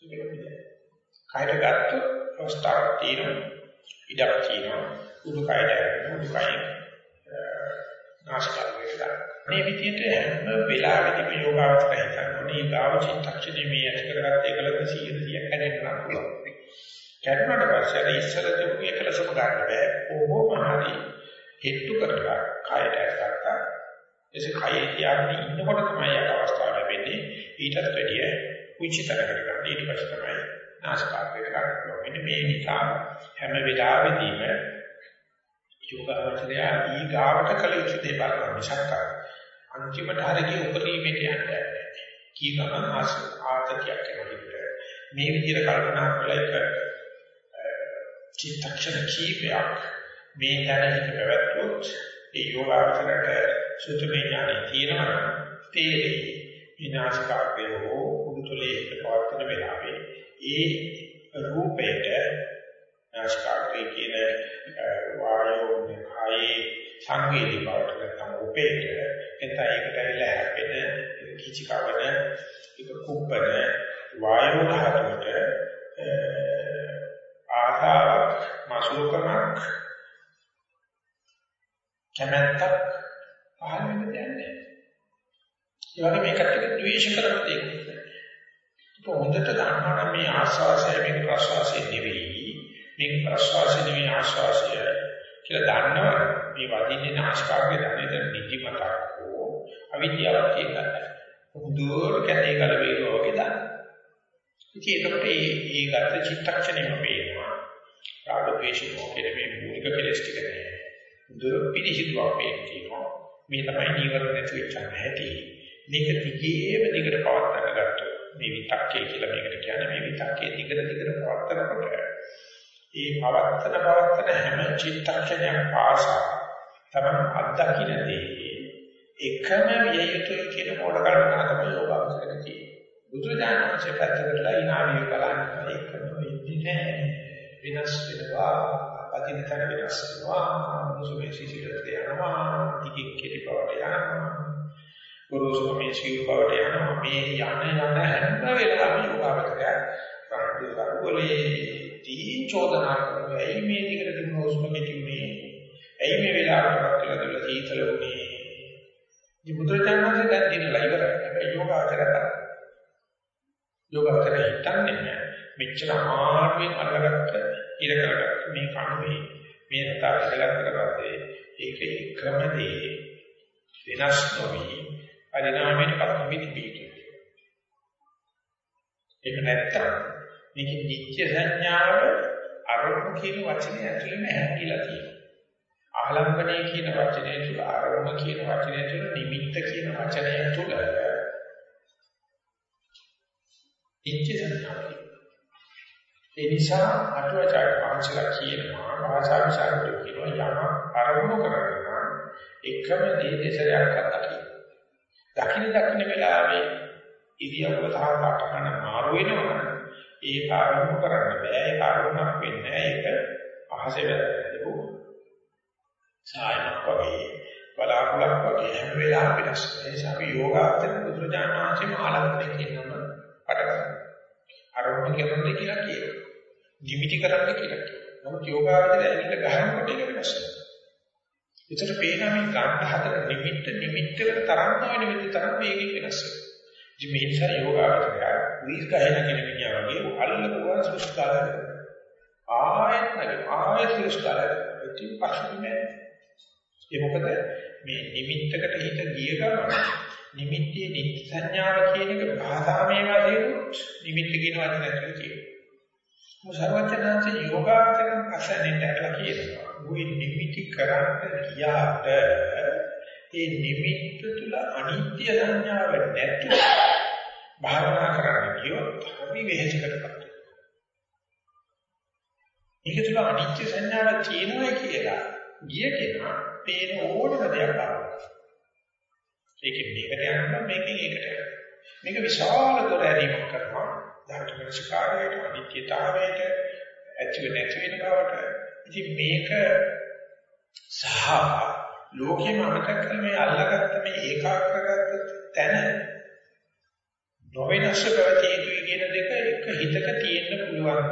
[SPEAKER 1] කයට ගත්තොත් අවස්ථාවක් තියෙනවා, ඉඩක් තියෙනවා, උඩු කයට උඩු කය නාස්කාරයට මේ විදිහට හැම වෙලාවෙදිම යෝගාවචරය කරනවා. මේ ගාව චිත්තක්ෂණය මේ ඇති කරගත්ත එකලක සියයට සියයක් හැදෙන්න පුළුවන්. කැඩුණාට පස්සේ අර ඉස්සර තිබුණු එකලසම ගන්න බෑ. කොහොම හරි හෙට්ටු කරලා කයට ගත්තා. එසේ කයේ තියාගෙන ඉන්නකොට තමයි අර අවස්ථාව ලැබෙන්නේ. ඊටත් වැඩිය උචිතකරකට ගන්න. ඊට පස්සේ තමයි නාස්කාරයට ගන්න පුළුවන්. මෙන්න මේ නිසා හැම වෙලාවෙදීම යෝගාවචරය ඊගාවට කල යුතු දේ බලන්න මිසක් අන්තිමට හරිය උපරීමයට යන්නේ කීකම ආතතියක් වෙනවා. මේ විදිහට කල්පනා කරලා එක චිත්තක්ෂණ කීපයක් මේ දැනෙක පැවැත්වුවොත් ඒ යෝගාවචරයට සුතුමේ ඥානෙ තියෙනවා. තේ විනාශකාරී හෝ උතුලේ පවත්වන වෙලාවේ ඒ රූපයට නාස්කාරී කියන වායෝ කායේ සංවේදී බවට නැත්නම් උපේට එතන ඒකට ඇවිල්ලා හැපෙන කිචිකවන ඒක කුප්පන වායෝ ධාතුවට ආසාවක් මාසුකමක් කැමැත්තක් පහළ වෙන්න දෙන්නේ. ඒ වගේ මේකට ද්වේෂ කරන දෙයක්. ඒක හොඳට දන්නවා නම් මේ ආස්වාසය මේක ප්‍රසවාසය නෙවෙයි. මේක ප්‍රශ්වාසය නෙවෙයි ආශ්වාසය කියලා දන්නවා. මේ වදින්නේ නාස්කාරයේ දැනෙන නිදිමතක් හෝ අවිද්‍යාවක් තියෙනවා. උදුර කැටේ කල වේගෝ වගේ දාන්න. ඉතින් ඒකට මේ ඒ ගත චිත්තක්ෂණයම පේනවා. රාග ද්වේෂ මොකද මේ මූලික කෙලස් ටික නේ. උදුර පිළිහිදුවක් පේනවා. මේ තමයි නීවරණ නැති වෙච්ච හැටි. මේක දිගේම දිගට පවත්වාගෙන ගත්තොත් මේ විතක්කේ කියලා මේකට කියන්නේ මේ විතක්කේ දිගට දිගට පවත්වාගෙනකොට ඒ පවත්තන පවත්තන හැම චිත්තක්ෂණයක් පාසා තමයි අත්දකින්නේ එකම විය යුතුයි කියන මොඩ කල්පනා තමයි යෝගාවචරයේ තියෙන්නේ. බුදුරජාණන් වහන්සේ පැත්තකටලා ඉනාවිය බලන්න එකම වෙන්නේ නැහැ. විනාශ වෙනවා, අදිනතර විනාශ වෙනවා, මුසුමේ සිසිලට යනවා, දිගින් කෙටි බවට යනවා, ගුරුසුමේ සිව් බවට යනවා. මේ යන යන හැම වෙලාවෙම යෝගාවචරය ප්‍රාණ්ඩුවරේ දී චෝදනා කරනවා. ඇයි මේ දිගට තිබුණ උස්ම කෙටිුනේ? ඇයි මේ වෙලාවටවත් කියලා දෙලා සීතල වුනේ? මේ බුදුරජාණන්සේ දැන් දිනලා ඉවරයි. හැබැයි යෝගාචරයට යෝගාචරය හිතන්නේ මෙච්චර ආත්මයෙන් අල්ලගත්ත ඉර කරගත්ත මේ කණුවේ මේ තාක්ෂණයක් කරගත්තේ ඒක එකමදී වෙනස් නොවි පරිණාමයට පත් වෙන්නේ. ඒක නැත්තම් මේක නිත්‍ය සංඥාව අරමුණ කියන වචනේ ඇතුළේම හැංගිලා තියෙනවා. ආලම්බණය කියන වචනේ තුල අරමුණ කියන වචනේ තුල නිමිත්ත කියන වචනය තුල නිත්‍ය සංඥාව. ඒ නිසා අටුවාචාර්ය වංශලා කියනවා භාෂා විචාරකයෝ කියනවා යම අරමුණ කරගෙන එකම දේ දෙසරයක් කරලා කියනවා. දකින්න දකින්න වෙලාවේ ඉරියව්ව සහ පාඨකන මාරු වෙනවා. ඒ කාරණු කරන්න බෑ. ඒ කාරණාවක් වෙන්නේ ඒක අහසේ වැදගත්කම. සායනක් වගේ බලාකුලක් වගේ හැම වෙලාවෙම වෙනස්. ඒ නිසා අපි යෝගාවචර බුදුරජාණන් වහන්සේම ආලම්බණය කියනම පටගන්න. අරමුණ කරන්නේ කියලා කියනවා. නිමිටි කරන්නේ කියලා කියනවා. නමුත් යෝගාවචරය ඇවිල්ලා ගහනකොට ඒක වෙනස් වෙනවා. ඒතර පේනවා මේ ගන්න හතර නිමිත්ත නිමිත්තකට තරම් නොවන විදිහට තරම් වේගයෙන් වෙනස් වෙනවා. ඉතින් මේ නිසා යෝගාවචරය වීස් ගහන කෙනෙක් වගේ අල්ලපුවා සුස්කාරය. ආයත් නැග ආයත් සුස්කාරය. ඉතින් පස්සේ ඒ මොකද මේ නිමිත්තකට හිත ගිය ගමන් නිමිත්තේ නිත්‍ය සංඥාව කියන එක භාෂාමය වශයෙන් නිමිත්ත කියන වචන ඇතුළේ තියෙනවා. මොසර්වචනන්සේ යෝගාවචරණ අසන්නේ දැකලා කියනවා. ওই නිමිති කරන්න ගියාට ඒ නිමිත්ත තුල අනිත්‍ය සංඥාව නැතුව භාවනා කරන්න ගියොත් අපි වෙහෙසකටපත් වෙනවා. මේක තුල අනිත්‍ය සංඥාවක් තියෙනවා කියලා ගිය කෙනා පේන ඕනම දෙයක් ගන්නවා. ඒකෙන් මේකට යනවා මේකෙන් ඒකට යනවා. මේක විශාල දොර ඇරීමක් කරනවා. ධර්මනිෂ්කාරයට අනිත්‍යතාවයට ඇතිව නැති වෙන බවට. ඉතින් මේක සහ ලෝකෙම අමතක කරලා මේ අල්ලගත්ත මේ ඒකාග්‍රගත තැන නොවෙනස් ප්‍රවතිය යුතුයි කියන දෙක එක හිතක තියෙන්න පුළුවන්ද?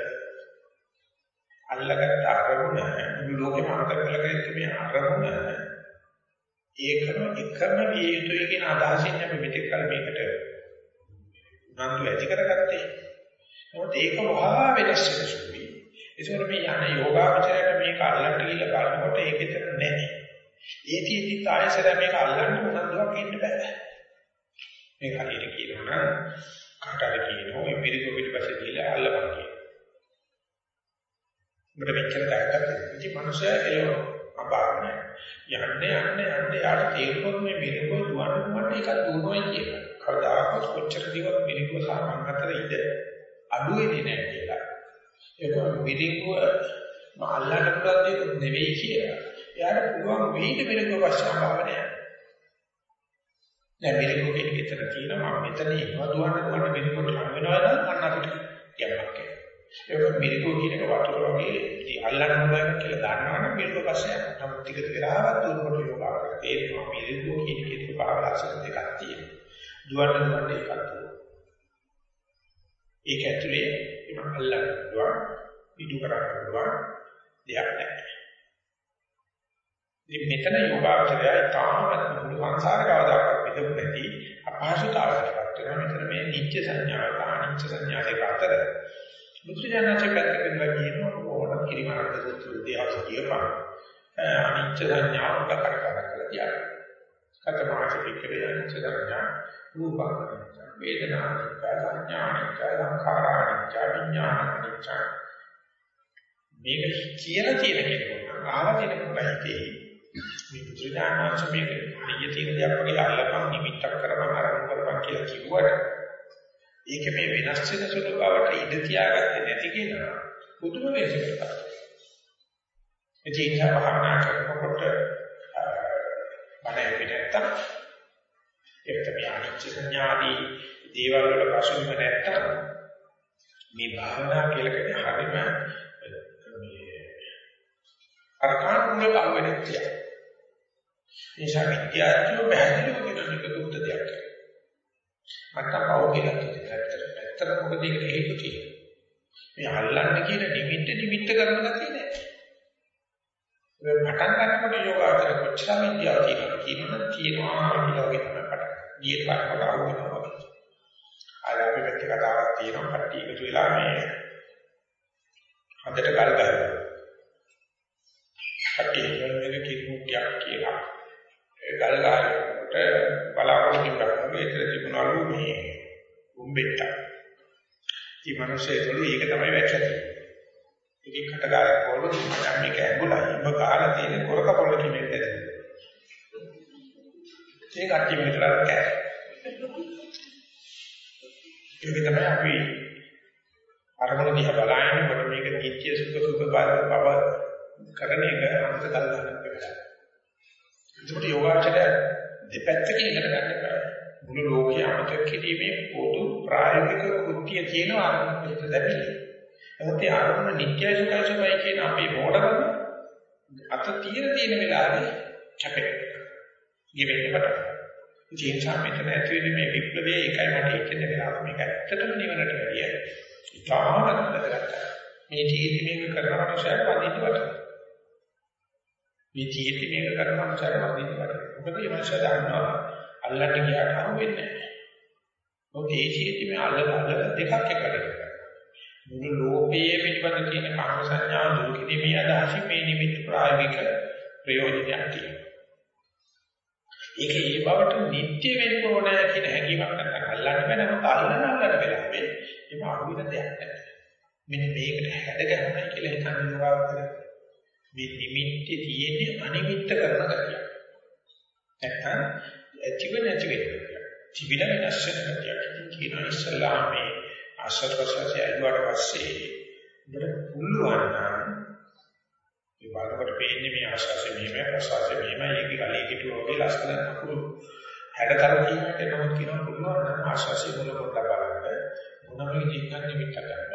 [SPEAKER 1] අල්ලගත්ත අරමුණ ලෝකෙම අමතක කරලා මේ අරමුණ ඒකම එකම විය යුතුයි කියන අදහසින් අපි මෙතෙක් කල මේකට උනන්දු ඇති කරගත්තේ. නමුත් ඒක වහා වෙනස් වෙනසුයි. ඒසොර මේ යන යෝගාවචරයට මේක අල්ලන්න ගිහලා බලනකොට ඒක විතර නැහැ. ඒකෙදි තායසර මේක අල්ලන්න උනන්දුවක් ඉන්න බෑ. මේක හරියට කියනවා නම් කාටද කියනවා මේ පිළිගො පිටපස්සේ දීලා අල්ලපන් කියනවා. මට මෙච්චර දැක්කත් ඉති මනුස්සයා එළව අපාරණය. යන්නේ යන්නේ යන්නේ යාට තේරුම් මේ පිළිගො දුවන්න මට එකක් දුවනවා කියලා. කවදාකවත් කොච්චර දිවක් පිළිගො සාමන් අතර ඉඳ අඩු වෙන්නේ නැහැ කියලා. ඒක පිළිගො අල්ලන්න පුළුවන් දෙයක් නෙවෙයි කියලා. එයාට පුළුවන් වෙයිද පිළිගො වශයෙන් දැන් මෙලෙක කෙනෙක්ට තියෙනවා මම මෙතන ඉන්නවා දුවන්න දුවන්න මෙලෙකට ලඟ වෙනවා නම් අන්න අපිට යමක් ඒක මෙලෙක කියන එක වතුර වගේ ඉතින් අල්ලන්න පුළුවන් කියලා දන්නවනම් මෙලෙක පස්සේ යනවා නම් ටික ටික වෙලාවක් දුරකට යෝගා කරලා තේරෙනවා මෙලෙක කියන එකේ පාරාසන දෙකක් තියෙනවා දුවන්න දුවන්න එකක් තියෙනවා ඒක ඇතුලේ මම අල්ලන්න පුළුවන් පිටු කරන්න පුළුවන් දෙයක් නැහැ ඉතින් මෙතන යෝගාචරයයි තාමත් මුළු සංසාරකවදාකත් පිටු නැති අපහසුතාවයකට වෙනවා මෙතන මේ නිත්‍ය සංඥාව අනිත්‍ය සංඥා දෙක අතර බුදුජානක පැත්තකින් කියනවා ඕන කිරිමාරක සූත්‍රයේදී අපි කියපන් අනිත්‍ය සංඥාව උඩ කරකවලා කියලා කතමාච පිටකේ අනිත්‍ය සංඥා රූපානිච්ච වේදනානිච්ච සංඥානිච්ච සංඛාරානිච්ච විඥානිච්ච මේක කියලා තියෙන කෙනෙකුට ආවා කෙනෙකුට හිතේ මේ බුදුජානනාංශ මේක හරිය තියෙන දෙයක් වගේ අල්ලපන් නිමිත්තක් කරපන් ආරම්භ කරපන් කියලා කිව්වට ඒක මේ වෙනස් වෙන සුළු බවට ඉඳ තියාගත්තේ නැති කෙනා පුදුම වෙනසකට පත් වෙනවා. ඒ කියන්නේ භාවනා කරනකොට බණ පිටත්තම් ඒක තමයි අනිච්ච සංඥාදී දේවල් වල පසුබිම නැත්තම් මේ භාවනා කියලා කියන්නේ හරිම මේ අරකාන් වල අවෙන්නේ තියා. නිසා විද්‍යාඥයෝ පැහැදිලිව කියන එක දුක්ඛ දෙයක්. මට පව කියලා කියනවා. ඇත්තට මොකද ඒක හේතු තියෙන්නේ. මේ අල්ලන්න කියන නිමිත්ත නිමිත්ත කරන ගතිය නෑ. මේ පටන් ගන්නකොට යෝගාචර කොච්චර විද්‍යාව තියෙනවද කියනවනම් තියෙනවා කියලා වගේ තමයි පටන්. ඊට පස්සේ ආව වෙනවා. අර අපි පැත්තක කතාවක් තියෙනවා කට්ටිය එකතු වෙලා මේ හදට කල් ගහනවා. කට්ටිය මේක කිරුටියක් කියලා. ඒ ගල් ගහනකොට බලාපොරොත්තු වෙනවා මේක තිබුණලු මේ උම්බෙට්ට. මේ මිනිස්සුන්ට ඒක තමයි වැටෙන්නේ. ඉතින් කටගාරක් වල මම මේක ඇඟුලා ඉබ කාලා තියෙන කොරක පොළ කිමෙත් නේද? ඒ කට්ටිය මෙතන කෑ. ඒක තමයි අපි අරමුණ දිහා බලනකොට මේක නිත්‍ය සුඛ සුඛ බව කරන එක අන්ත කල් ගන්නත් වෙනවා. ඒකට යෝගාචරය දෙපැත්තකින් ඉගෙන ගන්න බෑ. මුළු ලෝකයේ අමතක කිරීමේ පොදු ප්‍රායෝගික කෘත්‍ය තියෙනවා අරමුණ පිට දැකීම. නමුත් ඒ අරමුණ නිත්‍යයි සුඛයි සුඛයි කියන අපේ මොඩකම අත తీර තියෙන වෙලාවේ කැපෙනවා. ගෙවෙන්න පටන් ගන්නවා. ඒ නිසා මෙතන ඇති වෙන මේ විප්ලවයේ එකයි මට හිතෙන වෙලාව මේක ඇත්තටම නිවනට වැඩිය. ඉතාමත් වැදගත්. මේ ජීවිතේ මේක කරනකොට ශාර වදින්න වටනවා. මේ ජීවිතේ මේක කරනකොට ශාර වදින්න වටනවා. මොකද මේ මනස දන්නවා අල්ලන්න ගියාට හම් වෙන්නේ නැහැ. මොකද ඒ ජීවිතේ මේ අල්ලන අල්ලන දෙකක් එකට කරනවා. මුළු ලෝකයේ පිටපත තියෙන කාම සංඥා දුරු කිරීමේ අදහසින් මේ නිමිති ප්‍රායෝගික ප්‍රයෝජනයක් තියෙනවා. ඒක ඒ බවට නිත්‍ය වෙන්න ඕනේ කියන හැඟීමක් නැත්නම් අල්ලන්න බෑ නමුත් අල්ලන අල්ලන වෙලාවේ ඒක අහුවෙන දෙයක් නැහැ. මෙන්න මේකට හැඩ ගැහුණා කියලා හිතන්න ඕවා කරේ. මේ නිමිති තියෙන්නේ අනිමිත්ත කරන ගතිය. නැත්නම් ඇතිව නැති වෙනවා. තිබිල වෙනස් වෙන ගතියක්. කියන ඉස්ලාමයේ ආශ්‍රවසය අයුවට පස්සේ උඹට පුළුවන් නම් මේ බලකට පේන්නේ මේ ආශාසෙ මෙහෙමයි ප්‍රසාසෙ මෙහෙමයි ඒක ගලේ කිටුව වගේ ලස්සන අකුරු හැඩතල තියෙනට නමුත් කියනවා පුළුවන් නම් ආශාසෙ මොන පොඩ්ඩක් බලන්න මොනම විදිහකින් නිමිත්ත ගන්න.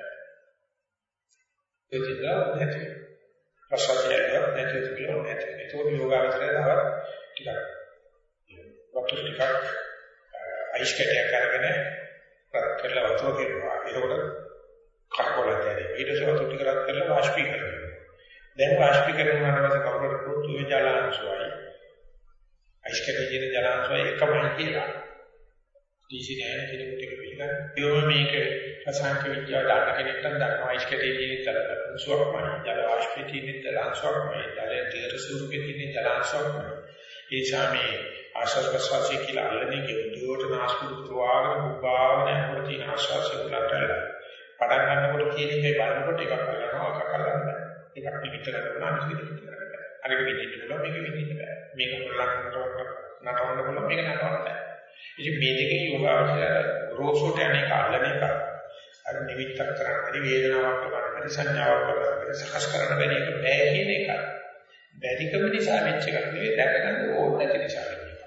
[SPEAKER 1] ඒ දෙක නැති ප්‍රසාසය නැති කියලා නැති ඒක යෝගාවචරය දාව ටිකක් වතුර ටිකක් අයිස් කැටයක් අරගෙන රත් කරලා වතුර දෙනවා. ඒකට කර්කොලක් ඇරෙයි. ඊට පස්සේ වතුර ටික රත් කරලා වාෂ්පීකරණය කරනවා. දැන් වාෂ්පීකරණය කරනවා පස්සේ කවුරුත් පොතු ජලාංශයයි අයිස් කැටයේ ජලාංශයයි එකමයි කියලා. ඩීසී නෑ කෙනෙකුට ඒක පිළිගන්න. ඒවම මේක රසායනික විද්‍යාව දාන කෙනෙක්ට දන්නවා අයිස් කැටයේ ජලාංශයක්මයි. ජල වාෂ්පයේ තියෙන ජලාංශයක්මයි. ජලයේ තීර ස්වරූපයේ තියෙන ජලාංශයක්මයි. ඒ සාමේ ආශ්වාස ප්‍රශ්වාසයේ කියලා අල්ලන්නේ කියුදුවට නාස්පුඩු ප්‍රවාහන උපාවන අපර තියෙන ආශ්වාසය උලටලා පටන් ගන්නකොට කියන එකේ බලනකොට එකක් කරනවා එකක් කරන්නේ එකක් පිටිට කරනවා අනිත් පිටිට කරනවා අනිත් පිටිට බලලා මේක පිටිට බෑ මේක කරලා නටවන්න බලලා මේක නටවන්න බෑ ඉතින් මේ දෙකේ යෝගාවචරය රෝසෝට අනේක අල්ලන එක අර නිමිත්තක් කරන්නේ වේදනාවක් කරන්නේ සංඥාවක් කරන්නේ සකස් කරන්න බැරි එක බෑ කියන එක බැරිකම නිසා වෙච්ච එකක් නෙවෙයි දැක ගන්න ඕන නැති නිසා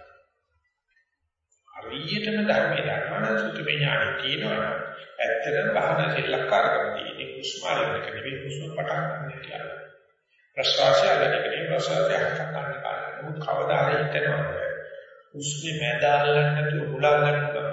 [SPEAKER 1] හරියටම ධර්මයේ ධර්මන සුතුමේ ඥානෙ තියෙනවා ඇත්තටම බහන සෙල්ලක්කාරකම තියෙන්නේ කුස්මාරයක නෙවෙයි කුස්ම පටන් ගන්න කියලා ප්‍රසවාසය අලකනේ ප්‍රසවාසය හටක් ගන්න කාරණා උත් කවදා හරි හිතනවා කුස්මේ මැදාලන්න නැතුව උලා ගන්න බෑ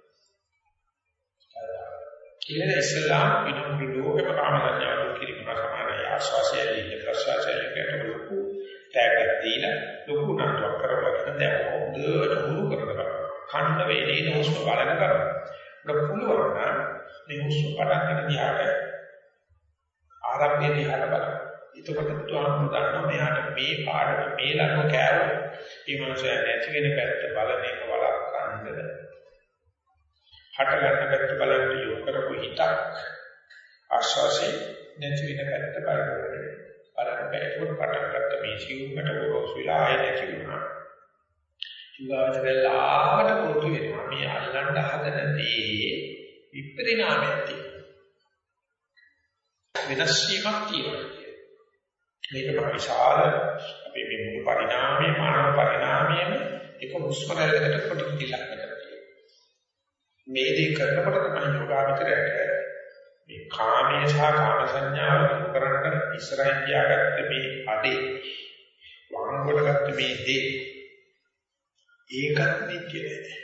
[SPEAKER 1] කියලා ඉස්ලාම් විනෝඩ ලෝකේ ප්‍රාමණ්‍යව කිරීම සමානයි ආස්වාසයයි ප්‍රසවාසයයි කියන ලොකු ටැග් දීලා ලොකු නටුවක් කරවලා දැන් හොඳට උරු කරනවා කන්න වේලේ හුස්ම බලන කරා. ඒක පුළුවන් නම් මේ හුස්ම පටන් ගන්න දිහාට ආරම්භයේ දිහාට බලන්න. එතකොට පුතුහාමුදුරුවෝ දන්නවා මෙයාට මේ පාඩම මේ ලකුණ කෑවොත් මේ මනුස්සය නැති වෙන පැත්ත බලන එක වළක්වන්න. හට ගන්න පැත්ත බලන්න යොමු කරපු හිතක් ආශ්වාසය නැති වෙන පැත්ත බලන්න. බලන්න බැලුවොත් පටන් ගත්ත මේ ජීවිතයට ගොරෝසු වෙලා ආයෙ නැති වෙනවා. යෝගාවචරලාට පොදු වෙනවා මේ අල්ලන්න හදන දේ විපරිණාමයක් තියෙනවා වෙනස් වීමක් තියෙනවා මේක විශාල අපේ මේ මුළු පරිණාමයේ මානව පරිණාමයේම එක මුස්පරයකට කොට කිලක් කරනවා මේ දේ කරනකොට තමයි යෝගාවචරයට මේ කාමයේ සහ කාම සංඥාව කරන්න ඉස්සරහින් තියාගත්ත මේ අඩේ වංගොඩ ගත්ත මේ දේ ඒකත් නිත්‍ය නෑ.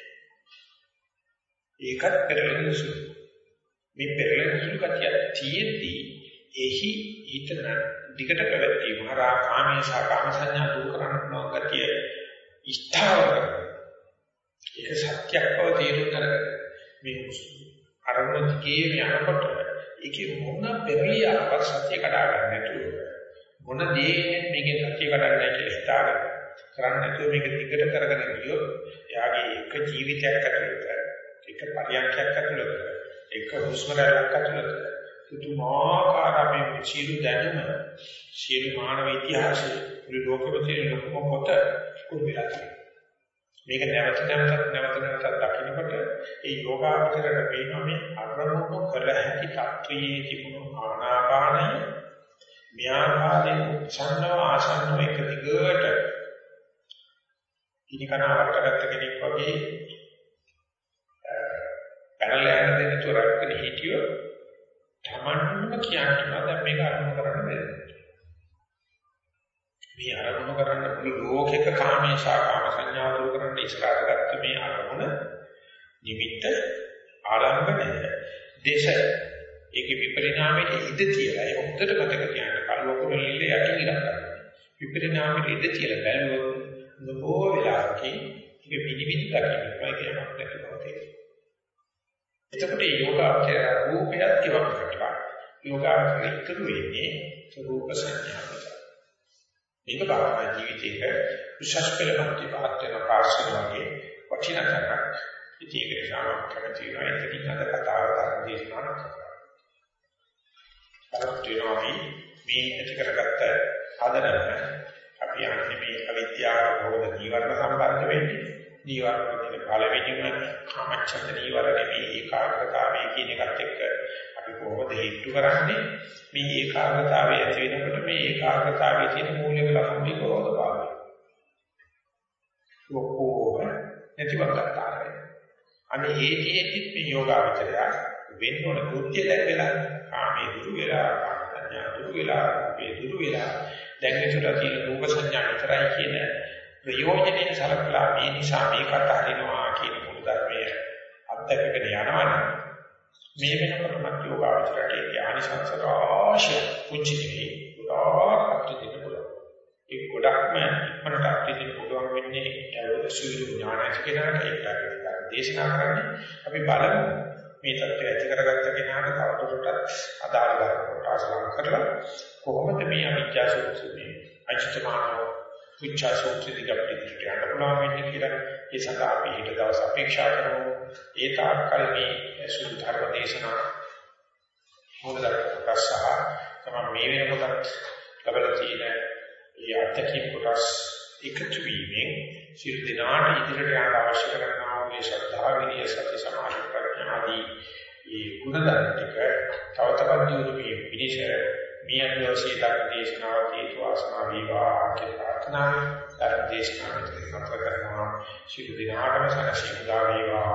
[SPEAKER 1] ඒකත් පෙරලෙන සුළු. මේ පෙරලෙන සුළු කතිය තියෙද්දී එහි හිතන දිගට පැවැත්වීම හරහා කාමයේ සහ කාම සංඥා දුරු කරන්න පුළුවන් කතිය ඉස්තාවර. ඒක සත්‍යයක් බව තේරුම් ගන්න මේ අරමුණ දිගේ යනකොට ඒකේ මොන පෙරලියාවක් සත්‍ය කඩා ගන්න නැතුව මොන දේ මේකේ සත්‍ය කඩන්නේ කියලා හිතාගන්න. කරන්නේ නැතුව මේක දිගට කරගෙන ගියොත් එයාගේ එක ජීවිතයක් ඇතුළත එක පරියන්ඛයක් ඇතුළත එක හුස්ම රැල්ලක් ඇතුළත තුතුමාකාර මේ සියලු දැනුම සියලු මානව ඉතිහාසයේ මුළු ලෝකෙම තියෙන ලොකුම පොත කුරුවිලා තියෙනවා මේක නැවත නැවත නැවත නැවත දකින්නකොට ඒ යෝගාවචරයට පේනවා මේ අරමුණු කළ හැකි ත්‍ත්වයේ තිබුණු ආනාපානය මෙයාගේ උච්චන්නව ආසන්නව එක දිගට ඉනිකනාවට ගත්ත කෙනෙක් වගේ පැනලා යන දෙන තුරක්කන හිටියෝ තමන්ම කියනවා දැන් මේක අරමුණු කරන්න බැහැ. මේ අරමුණු කරන්න පුළු ලෝකයක කාමයේ සහ කාම සංඥා දුරු කරන්න ඉස්සරහට ගත්ත මේ අරමුණ නිමිත්ත ආරම්භණය දේශ ඒකේ විපරිණාමයේ ඉඳ තියලා ඒ හොඳට මතක තියාගන්න කල්වකුරෙල්ල යටින් ඉලක්ක කරනවා. විපරිණාමයේ ඉඳ තියලා බැලුවොත් නබෝ වෙලාවකින් ඒක පිළිවිද දකින්නයි කියනක් නැතිවම තියෙනවා. එතකොට යෝගාචර රූපයත් කියවක් කරලා යෝගාචර ඉතුරු වෙන්නේ රූප සංඥාවයි. මේක බාහිර ජීවිතයේ විශේෂ පෙළපත් පාත් වෙන පාර්ශ්ව වගේ වටිනාකමක්. ඉතින් ඒක සාමාන්‍ය කමතියි නේද අද කතාව කරන දේශනා කරනවා. පරත්‍රිනෝමි මේ ඇති කරගත්ත ආදරණ අපි යන්නේ මේ අවිද්‍යාව බෝධ නීවරණ සම්බන්ධ වෙන්නේ නීවරණ කියන පළවෙනිම කාමච්ඡන්ද නීවරණ මේ ඒකාග්‍රතාවයේ කියන එකත් එක්ක අපි අපි කොහොමද හේතු කරන්නේ මේ ඒකාග්‍රතාවය ඇති වෙනකොට මේ ඒකාග්‍රතාවයේ තියෙන මූලික ලක්ෂණ ටික කොහොමද පාන්නේ? ඔක්කොම නැතිවක් ගන්නවා. අනේ ඒකෙදිත් මේ යෝගාවචරය වෙන්න ඕන කෘත්‍ය දැක් වෙලා කාමයේ දුරු වෙලා සංඥා දුරු වෙලා මේ දුරු වෙලා දැන් ඒකට තියෙන රූප සංඥා විතරයි කියන ප්‍රයෝජනෙට සලකලා මේ නිසා මේකට හරිනවා කියන මුළු ධර්මයේ අත්දැකගෙන යනවනම් මේ වෙනකොටම යෝගාවචරයේ ඥානිසංස රාශිය පුංචි දෙකේ ගොඩාක් අපිට පුළුවන්. ඒ ගොඩක්ම ඉක්මනට අපිට පුළුවන් වෙන්නේ ඒ සුළු ඥානයි කියනකට ඒකට දේශනා කරන්නේ අපි බලමු මේ தත්ත්වය ඇති කරගත්ත කෙනාට තවදුරටත් අදාළ කරකට ආසලම් කරලා කොහොමද මේ අවිද්‍යා සූත්‍රයේ අචිතමානව විචා සූත්‍රයේ අපිට යන්න පුළුවන් වෙන්නේ කියලා ඒ සඳහා අපි ඊට දවස් අපේක්ෂා කරමු. ඒ තාක්කල් මේ සුළු ධර්ම දේශනා මොනවාද ප්‍රකාශහ තමයි මේ වෙනකොට ලැබලා තියෙන ඒ අත්‍යකීම් කොටස් එකතු වීමෙන් සිල් දිනාට ඉදිරියට යන්න අවශ්‍ය කරනා වූ මේ ශ්‍රද්ධා විරිය සති සමාධි ප්‍රඥා ආදී ඒ ගුණධර්ම ටික තව තවත් දියුණු වීම පිණිස මේ අනුවසේ ධර්ම දේශනාවදී වාසනා වේවා කියලා ප්‍රාර්ථනා ධර්ම දේශනාවට නතර කරනවා සිල් දිනාටම සනසිමුදා වේවා.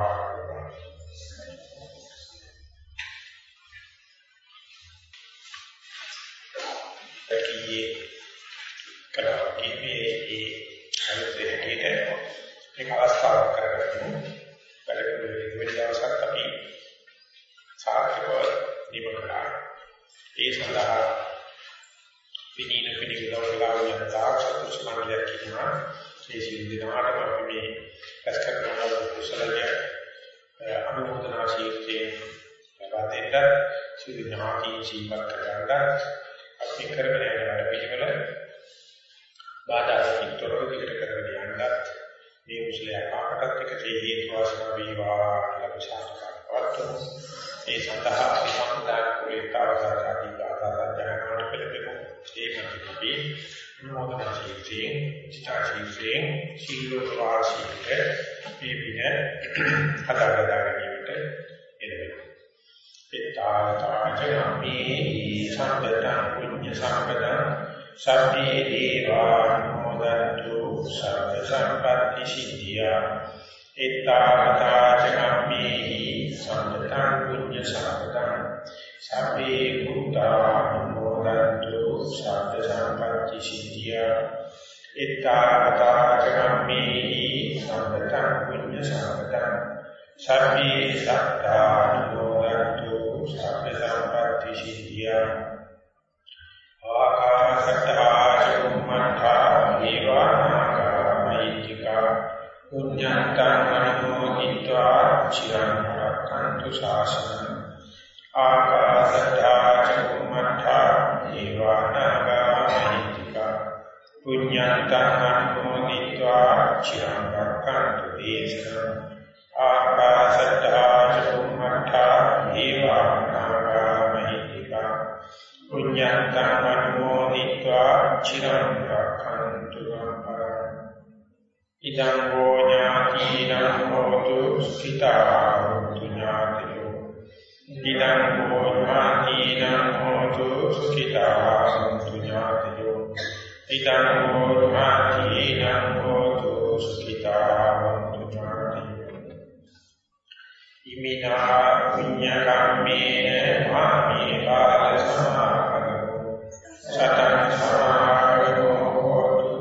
[SPEAKER 1] ඒකී කරාගේ මේ ඒ අනිත් හැටියට මේක අවස්ථාවක් කරගන්න බැලුවේ වෙන දවසක් අපි සාර්ථකව නිම කළා. ඒ සඳහා විනීන පිළිගලවලා යන තාක්ෂණ සමාජයක් කියනවා මේ සිල් දිනාටම අපි මේ රැස් කරන කුසලයේ අනුමೋದනා ශීර්ෂයේ ලබා දෙන්න සිල් දිනාටි ජීවත් කරගන්න අපි කරගෙන යන වැඩ පිළිවෙල බාධාකින් තොරව විකට කරගෙන යන්නත් මේ කුසලයේ ආකටත් එක හේතු වාසනා වේවා කියලා විශ්වාසකරවත්තු ඒ සඳහා අපි සම්දාන කුලිතාවසාරාදී ආකාරයකට පෙළපෙමු. ඒ මතිපි මොනවාද ජීවිතේ චිතාශීලයෙන් සීලෝ වාසීක මේ වින හදාගන්නට එළවෙනවා. පිතාතාචරමේ සම්පතං පුඤ්ඤ සම්පතං සබ්බේ දේවානුමෝදන්තු සබ්බ සම්පත්ති සිද්ධියා ඊතාවතාචරමේ සම්පතං පුඤ්ඤ සම්පතං සබ්බේ භූතානුමෝදන්තු සබ්බ සම්පත්ති සිද්ධියා ඊතාවතාචරමේ සම්පතං පුඤ්ඤ සම්පතං සබ්බේ සත්තානුමෝදන්තු සබ්බ සම්පත්ති සිද්ධියා ආකාශත්තා චුම්මත්තා දීවානාගාමයිතිකා පුඤ්ඤන්තං අනුමෝදිत्वा චිරං රක්ඛන්තු ශාසනං ආකාශත්තා චුම්මත්තා දීවානාගාමයිතිකා පුඤ්ඤන්තං අනුමෝදිत्वा චිරං රක්ඛන්තු දේශනං ආකාශත්තා චුම්මත්තා දීවානාගාමයිතිකා පුඤ්ඤන්තං අනුමෝදිत्वा චිරං රක්ඛන්තු මං ඉදං හෝ ඥාතිනං හෝතු සුඛිතා හොන්තු ඥාතියෝ ඉදං හෝ ඥාතිනං හෝතු සුඛිතා හොන්තු ඥාතියෝ ඉදං හෝ ඥාතිනං හෝතු සුඛිතා හොන්තු ඥාතියෝ ඉමිනා පුඤ්ඤ කම්මේන මාමේ බාල සමාගමෝ සතං සමාගමෝ හෝතු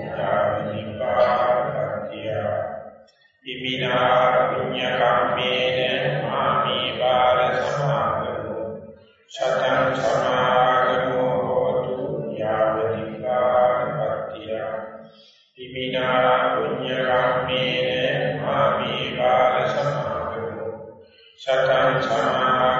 [SPEAKER 1] යාවිනිපාතිය ඉමිනා පුඤ්ඤ කම්මේන මාමේ බාල සමාගමෝ සතං සමාගමෝ හෝතු යාවිනිපාතිය ඉමිනා පුඤ්ඤ කම්මේන මාමේ බාල සමාගමෝ සතං සමාගමෝ